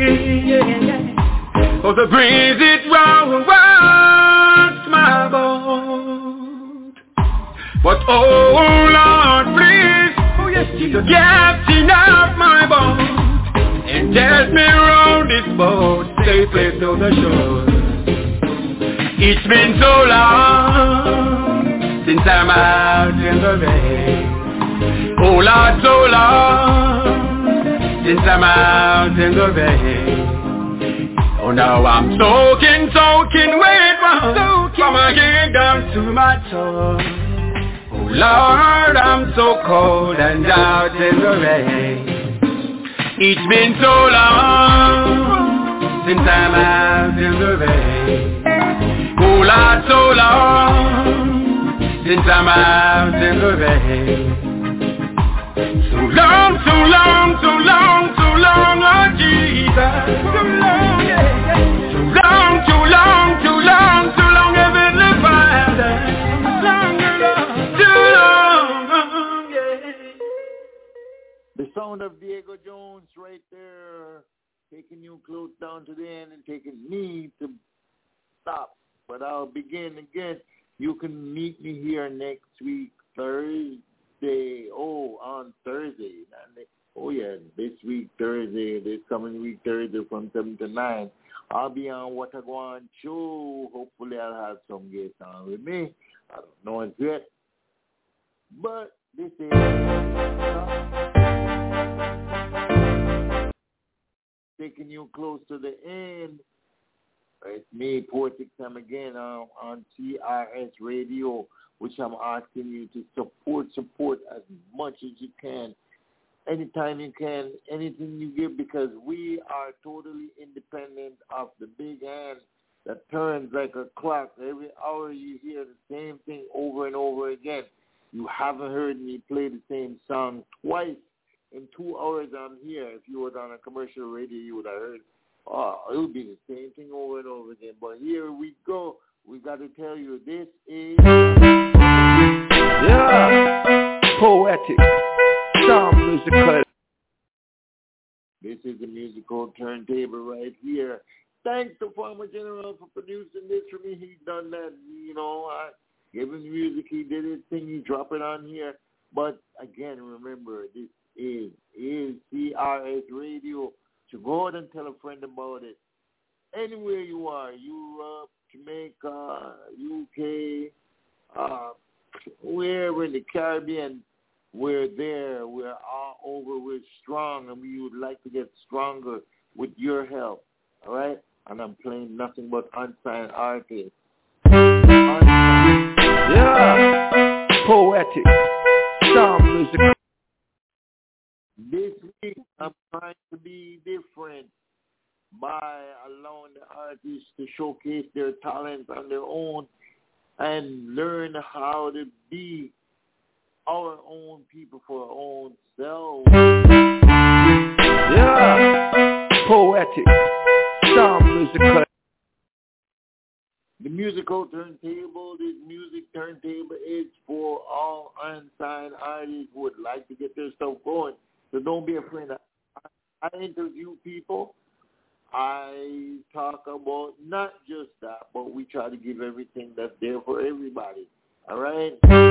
Oh, the breeze, it rocks my boat. But oh Lord, please, keep the captain of my boat and get me round this boat safely to the shore. It's been so long since I'm out in the rain. Oh Lord, so long since I'm out in the rain. Oh now I'm soaking wet from my head down to my toes. Oh Lord, I'm so cold and out in the rain. It's been so long since I'm out in the rain. Oh Lord, so long since I'm out in the rain. So long, oh Jesus. Too long, Heavenly Father. Too long, yeah. The sound of Diego Jones right there, taking you close down to the end and taking me to stop. But I'll begin again. You can meet me here next week, Thursday. On Thursday. Oh yeah, this week Thursday, this coming week Thursday from 7 to 9. I'll be on What I Want Show. Hopefully I'll have some guests on with me. I don't know it yet. But this is taking you close to the end. It's me, Poetic Sam again on CRS Radio, which I'm asking you to support as much as you can. Anytime you can, anything you give, because we are totally independent of the big hand that turns like a clock. Every hour you hear the same thing over and over again. You haven't heard me play the same song twice in 2 hours I'm here. If you were on a commercial radio, you would have heard, it would be the same thing over and over again. But here we go. We got to tell you, this is... Yeah, poetic. Some musical. This is the musical turntable right here. Thanks to Farmer General for producing this for me. He done that, I gave him the music. He did his thing. He dropped it on here. But again, remember, this is CRS Radio. So go ahead and tell a friend about it. Anywhere you are, Europe, Jamaica, UK, wherever in the Caribbean, we're there. We're all over. We're strong, and we would like to get stronger with your help. All right? And I'm playing nothing but unsigned artists. Yeah, poetic, sound music. This week, I'm trying to be different by allowing the artists to showcase their talents on their own and learn how to be our own people for our own selves. Yeah, poetic, sound music. The musical turntable, this music turntable is for all unsigned artists who would like to get their stuff going. So don't be afraid. I interview people. I talk about not just that, but we try to give everything that's there for everybody. All right?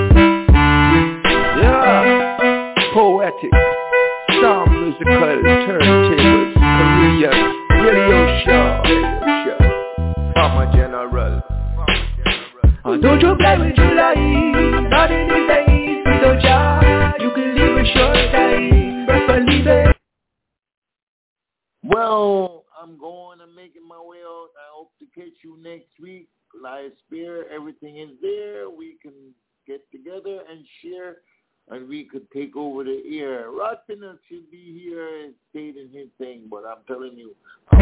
Yeah, poetic, sound musical, turntables, Korean, radio show. I'm a general. Don't you play with your life. Nothing is that easy, don't ya? You can live a short time, but believe it. Well, I'm going and making my way out. I hope to catch you next week. Live Spear, everything is there. We can get together and share, and we could take over the air. Rod Pinnock should be here and stating his thing, but I'm telling you.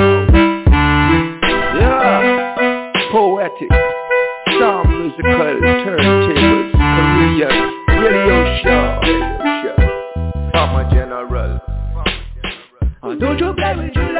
Yeah, poetic, sound musical, turntables, Korean, radio show. I'm a general. Don't you play with your